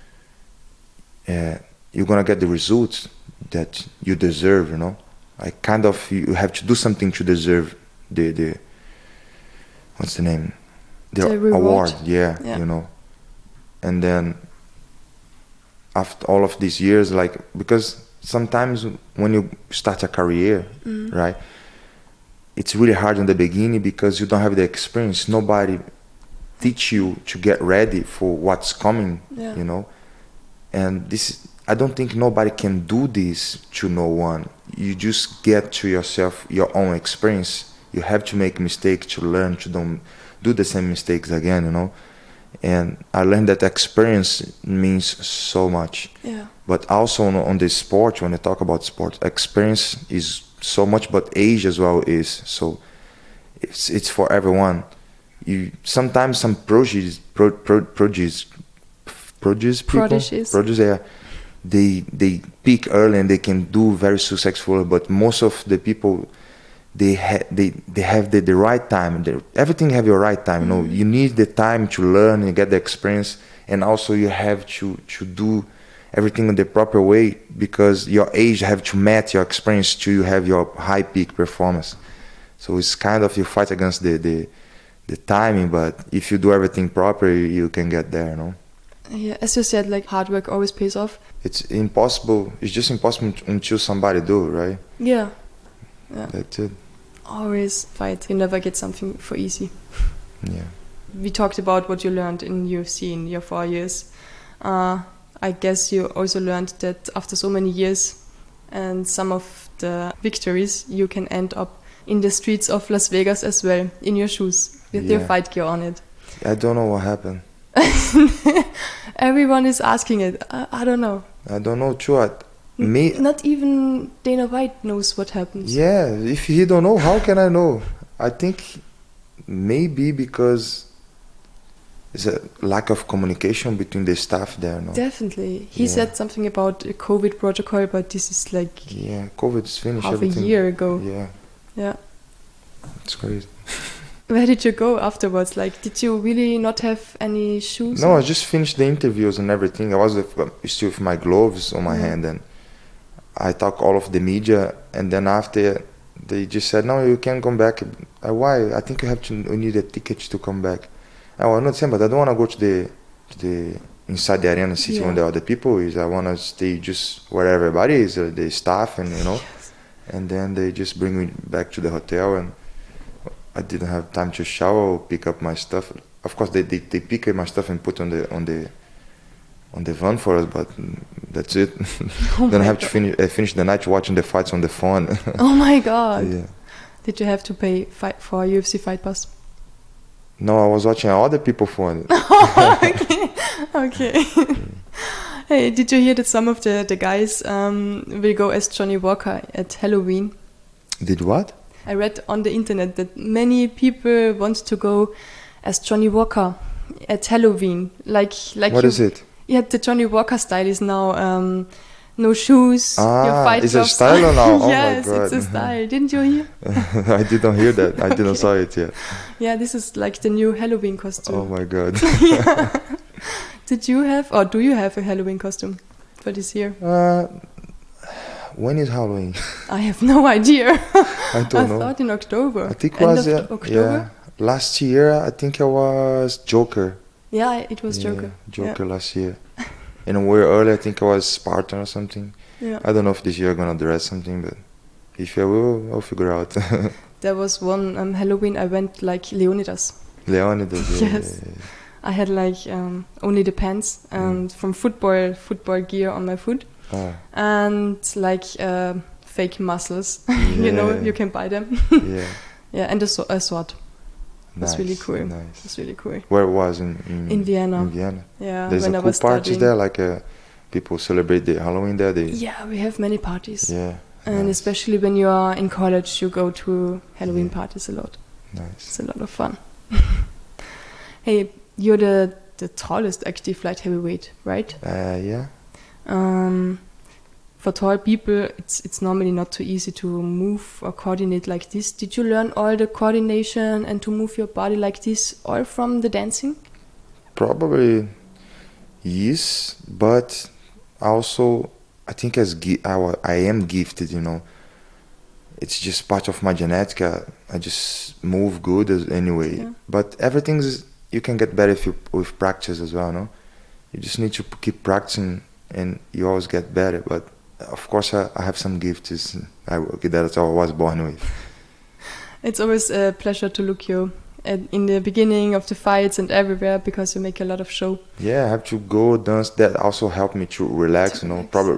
you're gonna get the results that you deserve. You have to do something to deserve the what's the name? The award. Yeah. And then after all of these years, because sometimes when you start a career, right, it's really hard in the beginning because you don't have the experience. Nobody teach you to get ready for what's coming, and I don't think nobody can do this to no one. You just get to yourself your own experience. You have to make mistakes to learn to don't do the same mistakes again, And I learned that experience means so much. Yeah. But also on the sport, when I talk about sport, experience is so much, but age as well is. So it's for everyone. Sometimes some prodigies, yeah, they peak early and they can do very successful. But most of the people, they have the right time. Everything have your right time. You need the time to learn and get the experience, and also you have to do everything in the proper way because your age have to match your experience to have your high peak performance. So it's kind of you fight against the timing, but if you do everything properly, you can get there. Yeah, as you said, hard work always pays off. It's impossible. It's just impossible until somebody do, right? Yeah. That's it. Always fight. You never get something for easy. Yeah. We talked about what you learned in UFC in your 4 years. I guess you also learned that after so many years and some of the victories, you can end up in the streets of Las Vegas as well, in your shoes, with your fight gear on it. I don't know what happened. Everyone is asking it. I don't know. I don't know too. Not even Dana White knows what happens. Yeah, if he don't know, how can I know? I think maybe because there's a lack of communication between the staff there. No? Definitely. He said something about a COVID protocol, but this is Yeah, COVID is finished. Half everything. A year ago. Yeah. It's crazy. Where did you go afterwards? Did you really not have any shoes? No, I just finished the interviews and everything. I was still with my gloves on my hand, and I talked all of the media, and then after they just said, no, you can't come back. Why? I think we need a ticket to come back. I'm not saying, but I don't want to go to the inside the arena sitting when the other people is. I want to stay just where everybody is, the staff, and and then they just bring me back to the hotel, and I didn't have time to shower or pick up my stuff. Of course, they pick up my stuff and put on the van for us, but that's it. Then I have to finish the night watching the fights on the phone. Oh my God! Yeah. Did you have to pay for UFC Fight Pass? No, I was watching other people phone. Okay. Hey, did you hear that some of the guys will go as Johnny Walker at Halloween? Did what? I read on the internet that many people want to go as Johnny Walker at Halloween. What is it? Yeah, the Johnny Walker style is now no shoes, your fight it's a gloves. style now? Oh Yes, my God. it's a style. Didn't you hear? I didn't hear that. I didn't Okay. saw it yet. Yeah, this is like the new Halloween costume. Oh my God. Did you have, or do you have a Halloween costume for this year? When is Halloween? I have no idea. I don't know. thought in October. I think it End was of October. last year. I think I was Joker. Yeah, it was Joker. Joker last year. And a year earlier, I think I was Spartan or something. Yeah. I don't know if this year I'm gonna dress something, but if I will, I'll figure out. There was one Halloween I went like Leonidas. Leonidas. Yes. I had like only the pants and from football gear on my foot Ah, and like fake muscles. You know, you can buy them. yeah. Yeah, and a sword. That's really Nice, cool. Nice. That's really cool. Where it was in Vienna. In Vienna. Yeah, There's when a I cool was parties studying. there, like people celebrate the Halloween there. Yeah, we have many parties. Yeah. And nice. especially when you are in college, you go to Halloween Yeah. parties a lot. Nice. It's a lot of fun. Hey, you're the tallest active light heavyweight, right? Yeah. For tall people, it's normally not too easy to move or coordinate like this. Did you learn all the coordination and to move your body like this all from the dancing? Probably yes, but also I think I am gifted, you know. It's just part of my genetic. I just move good anyway. Yeah. But you can get better with practice as well, no? You just need to keep practicing and you always get better. But of course I have some gifts that's all I was born with. It's always a pleasure to look you in the beginning of the fights and everywhere because you make a lot of show. Yeah, I have to go dance. That also helped me to relax, you know. Probably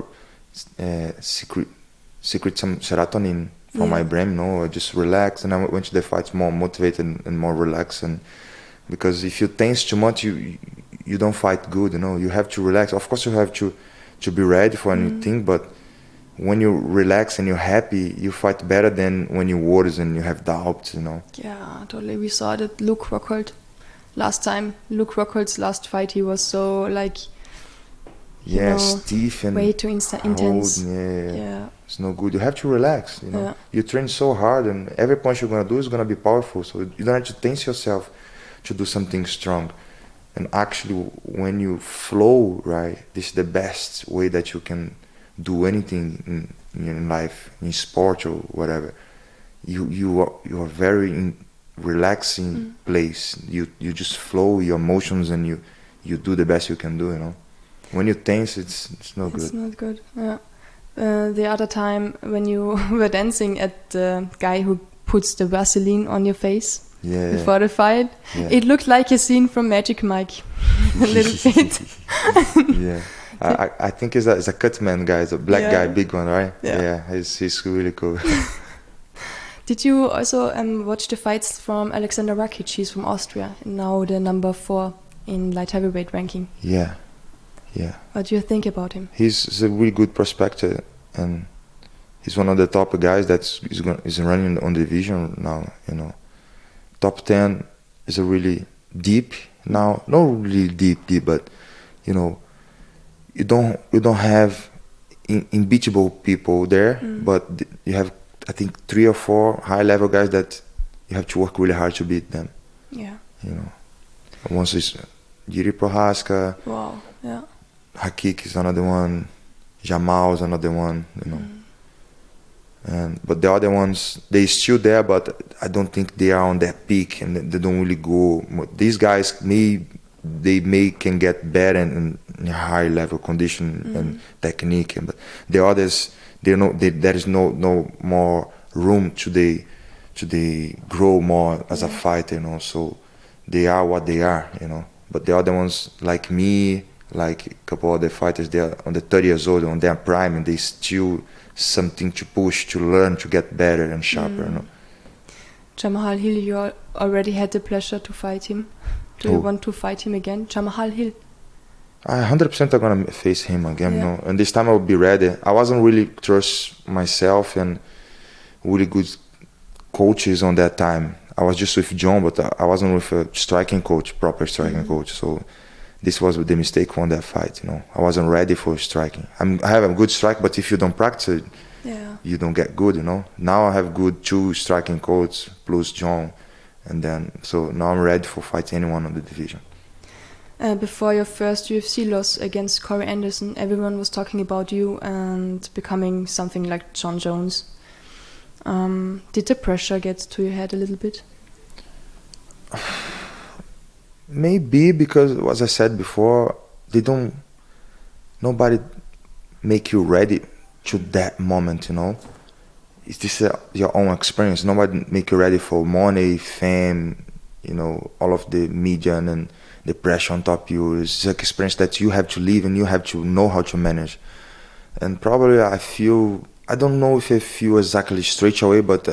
secret some serotonin for my brain, you know. I just relax, and I went to the fights more motivated and more relaxed. And because if you tense too much, you don't fight good, you know. You have to relax. Of course, you have to be ready for anything, but when you relax and you're happy, you fight better than when you worry and you have doubts, you know. Yeah, totally. We saw that Luke Rockhold last time. Luke Rockhold's last fight, he was so like, you know, stiff and way too intense. Yeah. It's no good. You have to relax, you know. Yeah. You train so hard, and every punch you're gonna do is gonna be powerful. So you don't have to tense yourself to do something strong. And actually, when you flow, right, this is the best way that you can do anything in life, in sport or whatever. You are very in relaxing place. You just flow your emotions and you do the best you can do, you know. When you tense, it's no good. It's not good. Yeah. The other time when you were dancing at the guy who puts the Vaseline on your face before the fight, it looked like a scene from Magic Mike, a little bit. Yeah. I think it's a Cutman guy, it's a black guy, big one, right? Yeah. He's really cool. Did you also watch the fights from Alexander Rakic? He's from Austria, and now the number 4 in light heavyweight ranking. Yeah. What do you think about him? He's a really good prospector, and he's one of the top guys is running on the division now, you know. Top 10 is a really deep now, not really deep, but you know, you don't have unbeatable people there, but you have, I think, 3 or 4 high level guys that you have to work really hard to beat them. Yeah. You know, once it's Jiri Prohaska. Wow. Yeah. Hakik is another one, Jamal is another one, you know. But the other ones, they're still there, but I don't think they are on that peak, and they don't really go. These guys can get better in high level condition and technique, but the others, there is no more room to they grow more as a fighter, you know. So they are what they are, you know. But the other ones, like me, like a couple other fighters, they are on the 30 years old, on their prime, and they still something to push, to learn, to get better and sharper. You know? Jamahal Hill, you already had the pleasure to fight him. Do you want to fight him again? Jamahal Hill? I 100% are gonna face him again, you know? And this time I will be ready. I wasn't really trust myself and really good coaches on that time. I was just with John, but I wasn't with a striking coach, proper striking coach. So this was the mistake on that fight. I wasn't ready for striking. I have a good strike, but if you don't practice it, you don't get good. Now I have good 2 striking coaches plus John, and then so now I'm ready for fight anyone on the division. Before your first UFC loss against Corey Anderson, everyone was talking about you and becoming something like Jon Jones. Did the pressure get to your head a little bit? Maybe because, as I said before, nobody make you ready to that moment, It's just your own experience. Nobody make you ready for money, fame, all of the media and the pressure on top of you. It's an experience that you have to live and you have to know how to manage. And probably I don't know if I feel exactly straight away, but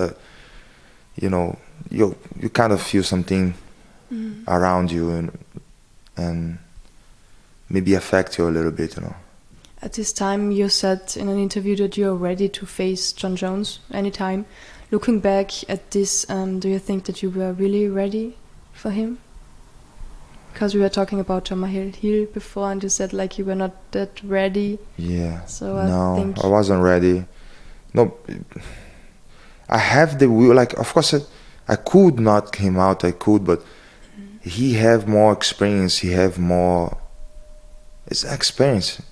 you kind of feel something around you and maybe affect you a little bit, At this time, you said in an interview that you're ready to face Jon Jones anytime. Looking back at this, do you think that you were really ready for him? Because we were talking about Jamahal Hill before, and you said like you were not that ready. Yeah. So I wasn't ready. No, I have the will. Like, of course, I could knock him out. I could, but he have more experience. He have more. It's experience,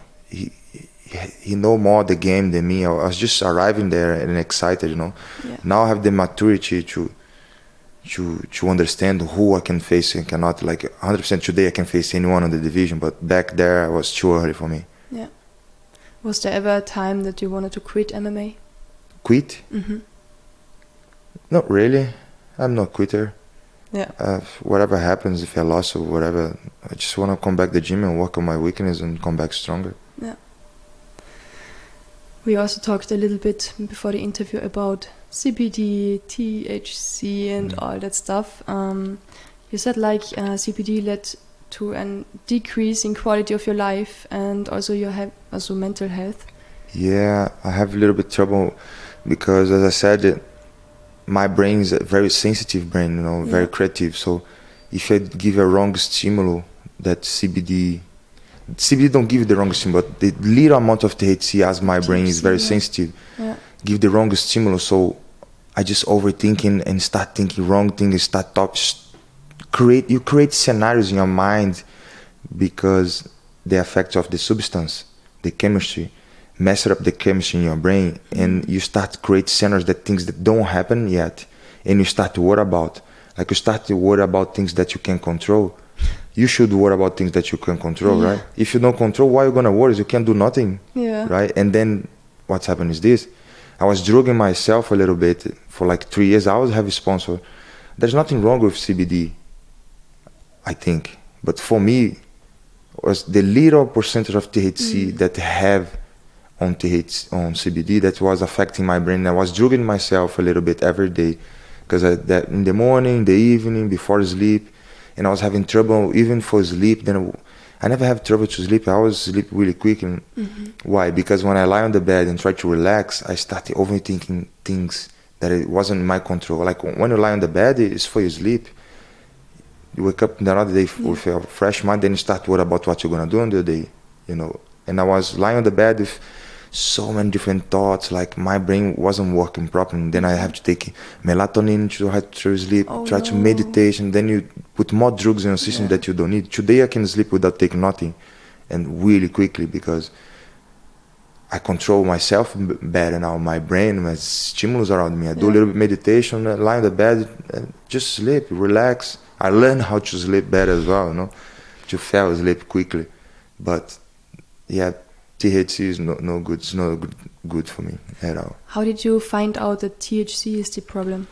He know more the game than me. I was just arriving there and excited, Yeah. Now I have the maturity to understand who I can face and cannot. Like 100% today I can face anyone in the division, but back there I was too early for me. Yeah. Was there ever a time that you wanted to quit MMA? Quit? Not really. I'm not a quitter. Yeah. Whatever happens, if I lost or whatever, I just want to come back to the gym and work on my weakness and come back stronger. Yeah. We also talked a little bit before the interview about CBD, THC and all that stuff. You said like CBD led to a decrease in quality of your life and also also mental health. Yeah, I have a little bit trouble because, as I said, my brain is a very sensitive brain, very creative. So if I give a wrong stimulus, that CBD don't give the wrong stimulus, but the little amount of THC, as my brain is very sensitive, give the wrong stimulus. So I just overthinking and start thinking wrong things, you create scenarios in your mind because the effect of the substance, the chemistry, mess up the chemistry in your brain, and you start to create scenarios that things that don't happen yet, and you start to worry about. Like you start to worry about things that you can control. You should worry about things that you can control, right? If you don't control, why are you gonna worry? You can't do nothing, right? And then what's happened is this. I was drugging myself a little bit for like 3 years. I always have a sponsor. There's nothing wrong with CBD, I think. But for me, was the little percentage of THC that have on CBD that was affecting my brain. I was drugging myself a little bit every day because that in the morning, the evening, before sleep, and I was having trouble even for sleep. Then I never have trouble to sleep. I always sleep really quick. And why? Because when I lie on the bed and try to relax, I started overthinking things that it wasn't in my control. Like when you lie on the bed, it's for your sleep. You wake up the other day with a fresh mind, then you start to worry about what you're gonna do on the day, And I was lying on the bed with so many different thoughts, like my brain wasn't working properly. And then I have to take melatonin to try to sleep, to meditation. Then you put more drugs in your system that you don't need. Today I can sleep without taking nothing, and really quickly because I control myself better now. My brain, my stimulus around me. I do a little bit of meditation, lie on the bed, and just sleep, relax. I learned how to sleep better as well, to fall asleep quickly. But yeah, THC is no good. It's not good for me at all. How did you find out that THC is the problem?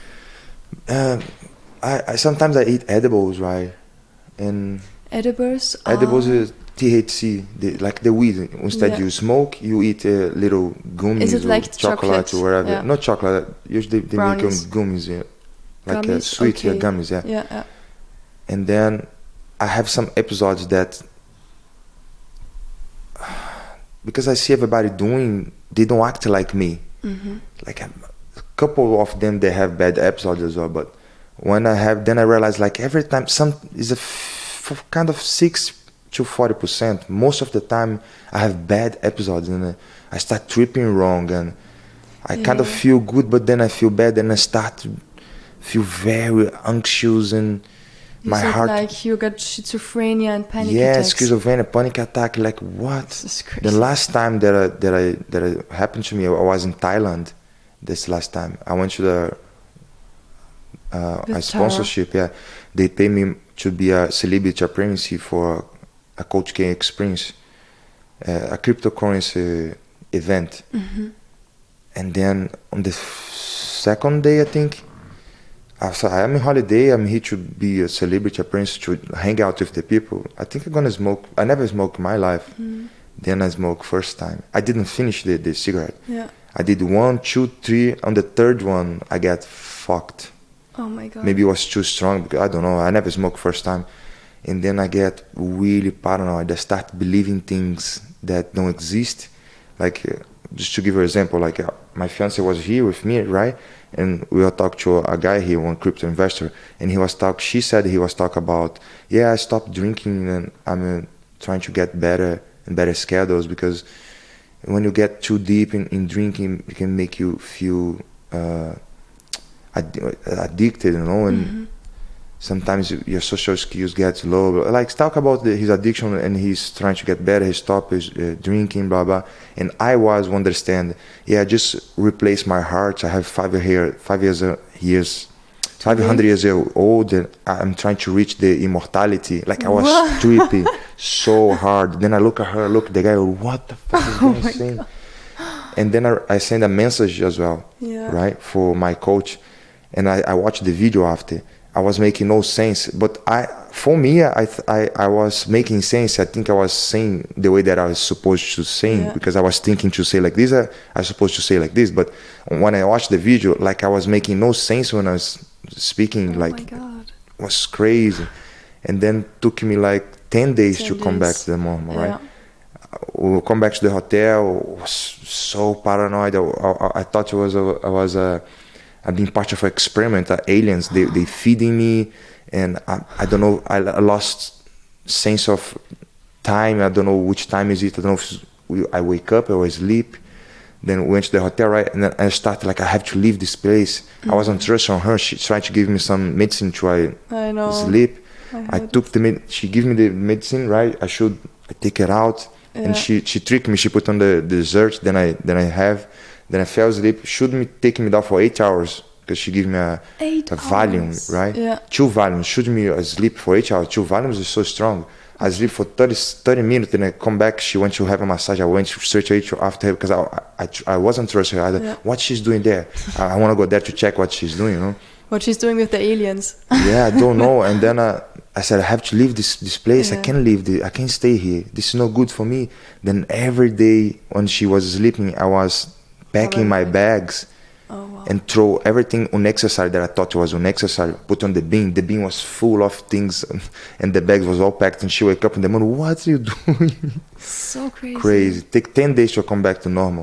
I sometimes I eat edibles, right? And edibles is THC, like the weed. Instead you smoke, you eat a little gummies. Is it like chocolate or whatever? Yeah. Not chocolate. Usually they make them gummies, like gummies? Sweet, gummies, Yeah. And then I have some episodes that, because I see everybody doing, they don't act like me. Like a couple of them, they have bad episodes as well. But when I have, then I realize like every time for kind of 6 to 40%. Most of the time, I have bad episodes, and I start tripping wrong, and I kind of feel good, but then I feel bad, and I start to feel very anxious, and my heart. Like you got schizophrenia and panic yeah, attacks. schizophrenia, panic attack. Like what? This is crazy. The last time that happened to me, I was in Thailand. This last time, I went to the a sponsorship. Yeah, they pay me to be a celebrity apprentice for a Coach K experience, a cryptocurrency event. And then on the second day, I think, after I'm on holiday, I'm here to be a celebrity apprentice, to hang out with the people. I think I'm gonna smoke. I never smoked in my life. Then I smoked first time. I didn't finish the cigarette. Yeah. I did 1, 2, 3. On the third one, I got fucked. Oh my God. Maybe it was too strong, because I don't know. I never smoked first time. And then I get really paranoid. I start believing things that don't exist. Like, just to give you an example, like my fiance was here with me, right? And we were talking to a guy here, one crypto investor, and she said he was talking about, I stopped drinking and I'm trying to get better and better schedules, because when you get too deep in drinking, it can make you feel addicted, you know, and sometimes your social skills get low. Like, talk about his addiction, and he's trying to get better. He stopped drinking, blah blah. And I was understand. Just replace my heart. I have 500 years old, and I'm trying to reach the immortality. Like, I was tripping so hard. Then I look at her, look at the guy. What the fuck is he saying? And then I send a message as well, right, for my coach, and I watched the video after. I was making no sense, but for me, I was making sense. I think I was saying the way that I was supposed to say, because I was thinking to say like this. I was supposed to say like this, but when I watched the video, like, I was making no sense when I was speaking. Oh like, my God. it was crazy. And then took me like 10 days to come back to the normal, right? We'll come back to the hotel. I was so paranoid. I thought I've been part of an experiment. Aliens, they feeding me, and I don't know. I lost sense of time. I don't know which time is it. I don't know if I wake up or I sleep. Then we went to the hotel, right? And then I started like, I have to leave this place. I wasn't trusting on her. She tried to give me some medicine to sleep. She gave me the medicine, right? I take it out. And she tricked me. She put on the dessert. Then I fell asleep. Take me down for 8 hours, because she gave me a Valium, right? Yeah. 2 Valiums. Should me asleep for 8 hours. 2 Valiums is so strong. I sleep for 30 minutes, and I come back. She went to have a massage. I went straight after her, because I wasn't trusting her either. Yeah. What she's doing there? I want to go there to check what she's doing, you know? What she's doing with the aliens. I don't know. And then I said, I have to leave this place. I can't leave. I can't stay here. This is no good for me. Then every day when she was sleeping, I was packing my bags and throw everything unnecessary that I thought was unnecessary, put on the bin. The bin was full of things, and the bags was all packed. And she wake up in the morning, what are you doing? So crazy. Crazy. Take 10 days to come back to normal.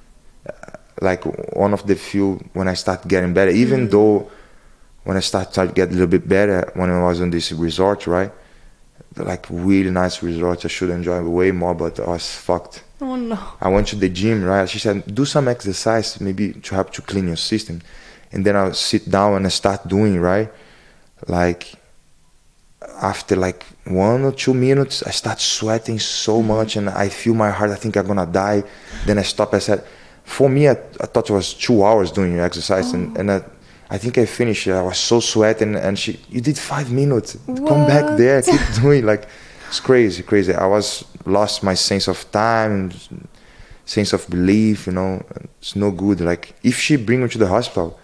Like, one of the few when I start getting better, even though when I started to get a little bit better, when I was on this resort, right? Like, really nice resort. I should enjoy it way more, but I was fucked. Oh no. I went to the gym, right? She said, do some exercise, maybe to help to clean your system. And then I'll sit down and I start doing, right? Like, after like 1 or 2 minutes, I start sweating so much, and I feel my heart. I think I'm gonna die. Then I stop. I said, for me, I thought it was 2 hours doing exercise, and I think I finished it. I was so sweating, and you did 5 minutes. What? Come back there, keep doing. Like, it's crazy. I lost my sense of time, sense of belief, you know. It's no good. Like, if she bring me to the hospital,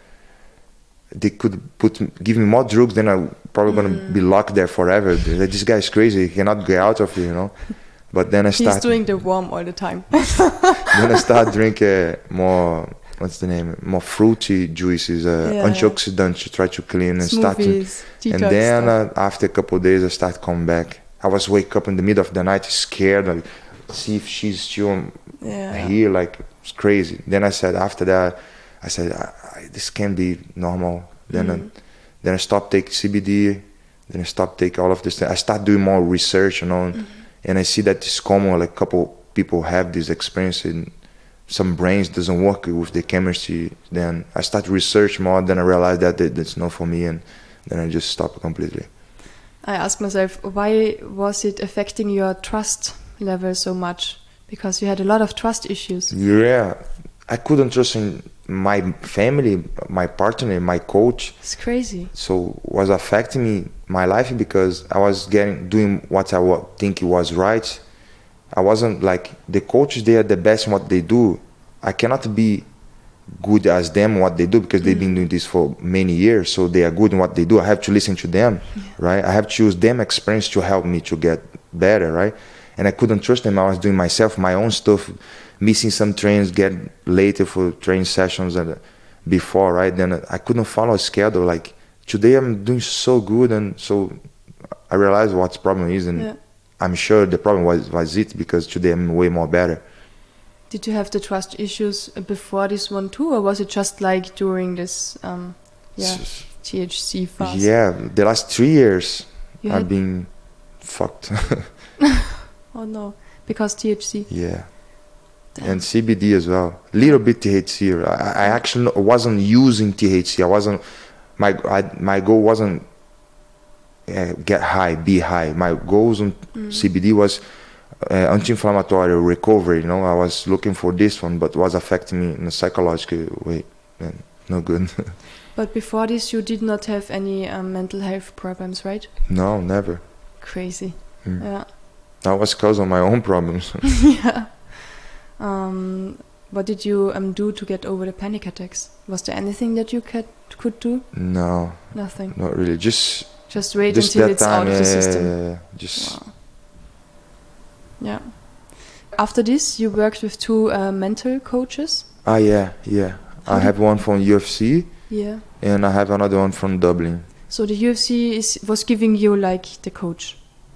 they could give me more drugs, then I'm probably gonna be locked there forever. This guy is crazy. He cannot get out of here, you know. But then he's doing the worm all the time. Then I start drinking more. What's the name? More fruity juices, antioxidants to try to clean and smoothies, and then after a couple of days, I start coming back. I was wake up in the middle of the night, scared, like, see if she's still here. Like, it's crazy. Then I said, after that, this can't be normal. Then I stopped taking CBD. Then I stopped taking all of this. I start doing more research, and I see that it's common. Like, couple people have this experience, and some brains doesn't work with the chemistry. Then I start research more. Then I realize that it's not for me, and then I just stop completely. I ask myself, why was it affecting your trust level so much? Because you had a lot of trust issues. Yeah, I couldn't trust in my family, my partner, my coach. It's crazy. So it was affecting me, my life, because I was doing what I think was right. I wasn't like, the coaches, they are the best in what they do. I cannot be good as them what they do, because they've been doing this for many years, so they are good in what they do. I have to listen to them, right? I have to use them experience to help me to get better, right? And I couldn't trust them. I was doing myself, my own stuff, missing some trains, get later for train sessions before, right? Then I couldn't follow a schedule. Like, today I'm doing so good, and so I realized what the problem is, and I'm sure the problem was it, because today I'm way more better. Did you have the trust issues before this one too, or was it just like during this THC fast? Yeah, the last 3 years I've been fucked. Oh no, because THC? Yeah. Damn. And CBD as well. Little bit THC. I actually wasn't using THC. My goal wasn't get high, be high. My goals on CBD was anti-inflammatory recovery. I was looking for this one, but was affecting me in a psychological way. And no good. But before this, you did not have any mental health problems, right? No, never. Crazy. Yeah. That was because of my own problems. Yeah. What did you do to get over the panic attacks? Was there anything that you could do? No. Nothing. Not really. Just wait until it's out of the system. Yeah. Just. Wow. Yeah. After this, you worked with 2 mental coaches. Yeah. I have one from UFC. Yeah. And I have another one from Dublin. So the UFC was giving you like the coach.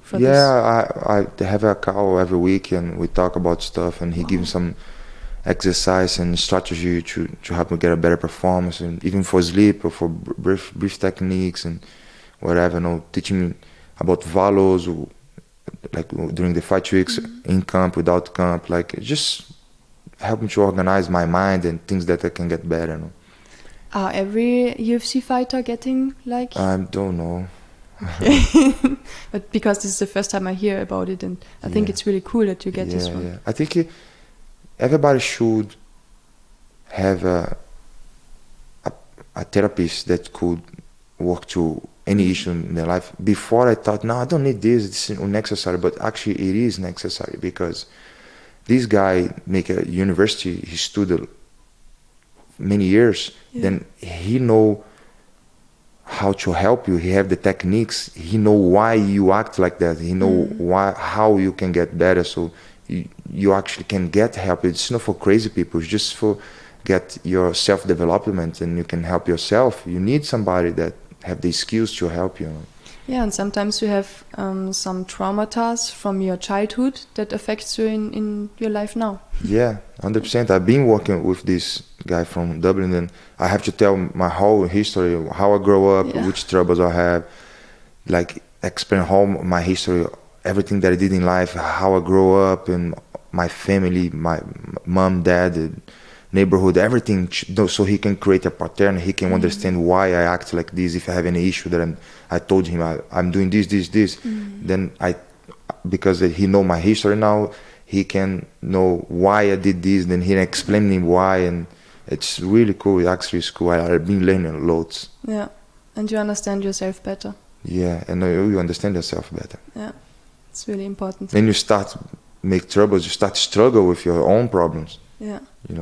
I have a call every week, and we talk about stuff, and he gives some exercise and strategy to help me get a better performance, and even for sleep or for brief techniques and whatever, teaching me about values, like during the fight weeks, in camp, without camp, like just help me to organize my mind and things that I can get better. Are every UFC fighter getting like? I don't know. But because this is the first time I hear about it, and I think it's really cool that you get this one. Yeah. I think everybody should have a therapist that could work to any issue in their life. Before I thought, no, I don't need this, it's unnecessary, but actually it is necessary, because this guy make a university, he studied many years, then he know how to help you. He have the techniques. He know why you act like that. He know how you can get better. So you actually can get help. It's not for crazy people. It's just for get your self-development, and you can help yourself. You need somebody that have the skills to help you. Yeah, and sometimes you have some traumata from your childhood that affects you in your life now. Yeah, 100%. I've been working with this guy from Dublin, and I have to tell my whole history, how I grew up, which troubles I have, like explain how my history, everything that I did in life, how I grew up, and my family, my mom, dad, neighborhood, everything, so he can create a pattern. He can understand why I act like this. If I have any issue that I told him I'm doing this, then because he know my history now, he can know why I did this. Then he explain me why, and it's really cool. Actually, it's cool. I've been learning loads. Yeah, and you understand yourself better. Yeah, and you understand yourself better. Yeah, it's really important. Then you start make troubles. You start struggle with your own problems. Yeah.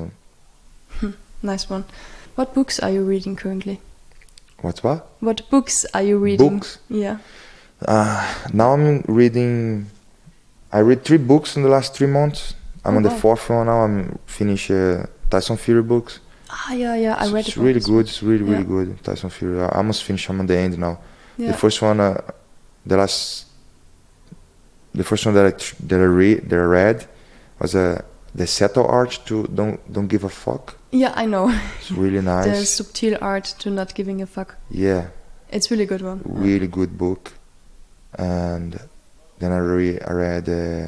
Nice one. What books are you reading currently? What? What books are you reading? Books? Yeah. Now I'm reading. I read 3 books in the last 3 months. I'm on the 4th one now. I'm finished Tyson Fury books. Yeah. I read it. It's really good. It's really good. Tyson Fury. I almost finished. I'm on the end now. Yeah. The first one, the first one that I read was The Subtle Art to Don't Give a Fuck. Yeah, I know. It's really nice. The subtle art to not giving a fuck. Yeah. It's really good one. Really good book. and then I read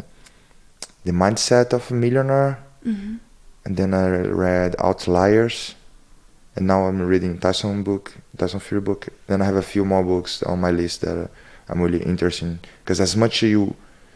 The Mindset of a Millionaire, and then I read Outliers, and now I'm reading Tyson Fury book. Then I have a few more books on my list that I'm really interested in, because as much you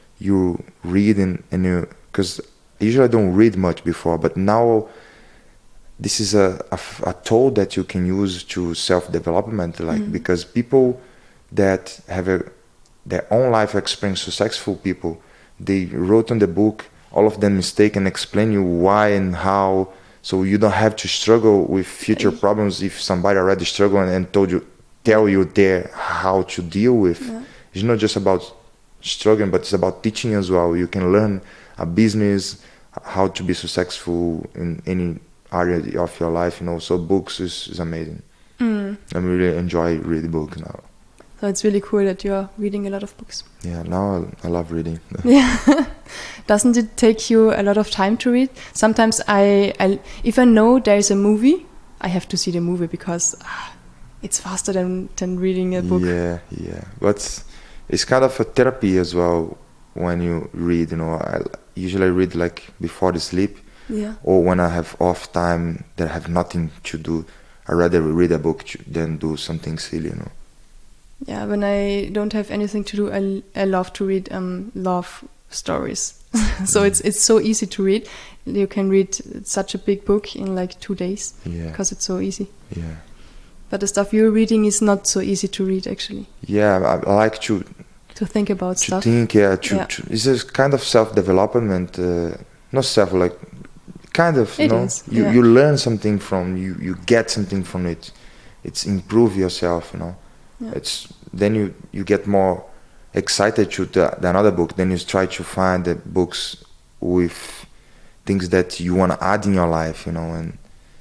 read and you, because usually I don't read much before, but now this is a tool that you can use to self-development, like because people that have their own life experience, successful people, they wrote on the book all of them mistake and explain you why and how, so you don't have to struggle with future problems if somebody already struggled and tell you there how to deal with. It's not just about struggling, but it's about teaching as well. You can learn a business, how to be successful in any area of your life, so books is amazing. I really enjoy reading books now. So it's really cool that you're reading a lot of books. Yeah, now I love reading. Yeah. Doesn't it take you a lot of time to read? Sometimes if I know there's a movie, I have to see the movie because it's faster than reading a book. Yeah. But it's kind of a therapy as well when you read, I usually read like before the sleep. Yeah. Or when I have off time that I have nothing to do, I rather read a book than do something silly, Yeah, when I don't have anything to do, I love to read love stories. So it's so easy to read. You can read such a big book in like 2 days because it's so easy. Yeah. But the stuff you're reading is not so easy to read, actually. Yeah, I like to think about stuff. It's a kind of self-development, not self, like kind of, you learn something from you get something from it. It's improve yourself, Yeah. It's then you get more excited to the another book. Then you try to find the books with things that you want to add in your life, and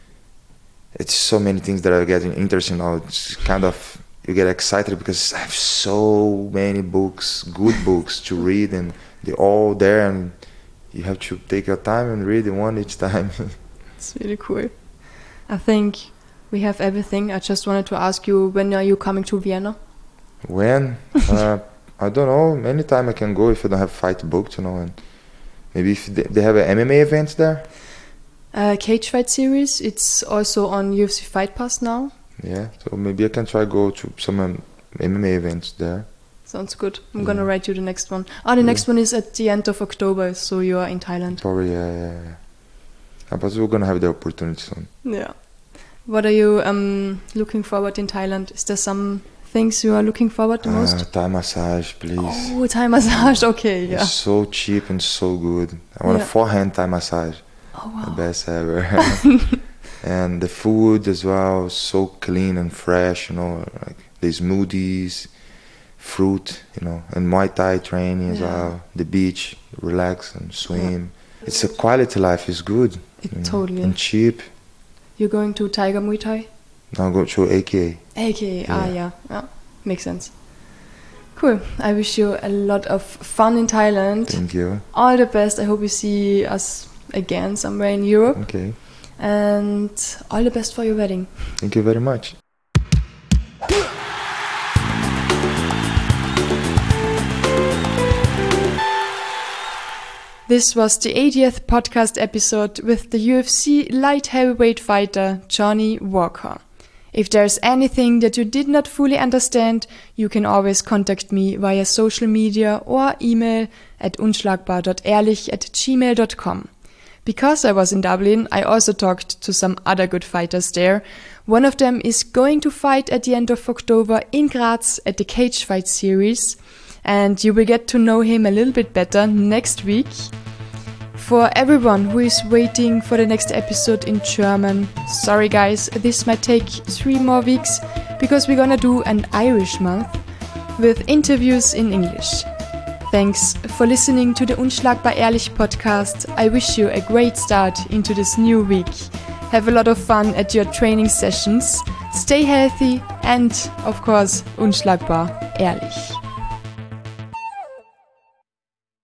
it's so many things that are getting interesting now. It's kind of, you get excited because I have so many books, good books to read, and they're all there, and you have to take your time and read one each time. It's really cool. I think we have everything. I just wanted to ask you, when are you coming to Vienna? When? I don't know. Anytime I can go if I don't have fight booked, and maybe if they have an MMA event there. Cage Fight series. It's also on UFC Fight Pass now. Yeah, so maybe I can try go to some MMA events there. Sounds good. I'm gonna write you the next one. The next one is at the end of October, so you are in Thailand. Probably, yeah. But we're gonna have the opportunity soon. Yeah. What are you looking forward in Thailand? Is there some things you are looking forward the most? Thai massage, please. Oh, Thai massage. Okay, yeah. It's so cheap and so good. I want a forehand Thai massage. Oh, wow. The best ever. And the food as well, so clean and fresh, like the smoothies, fruit, and Muay Thai training as well. The beach, relax and swim. Yeah. It's a quality life, it's good. Totally. And cheap. You're going to Tiger Muay Thai? No, go to AKA. AKA, yeah. Makes sense. Cool. I wish you a lot of fun in Thailand. Thank you. All the best. I hope you see us again somewhere in Europe. Okay. And all the best for your wedding. Thank you very much. This was the 80th podcast episode with the UFC light heavyweight fighter Johnny Walker. If there's anything that you did not fully understand, you can always contact me via social media or email at unschlagbar.ehrlich@gmail.com. Because I was in Dublin, I also talked to some other good fighters there. One of them is going to fight at the end of October in Graz at the Cage Fight series, and you will get to know him a little bit better next week. For everyone who is waiting for the next episode in German, sorry guys, this might take 3 more weeks because we're gonna do an Irish month with interviews in English. Thanks for listening to the Unschlagbar Ehrlich podcast. I wish you a great start into this new week. Have a lot of fun at your training sessions. Stay healthy and, of course, unschlagbar ehrlich.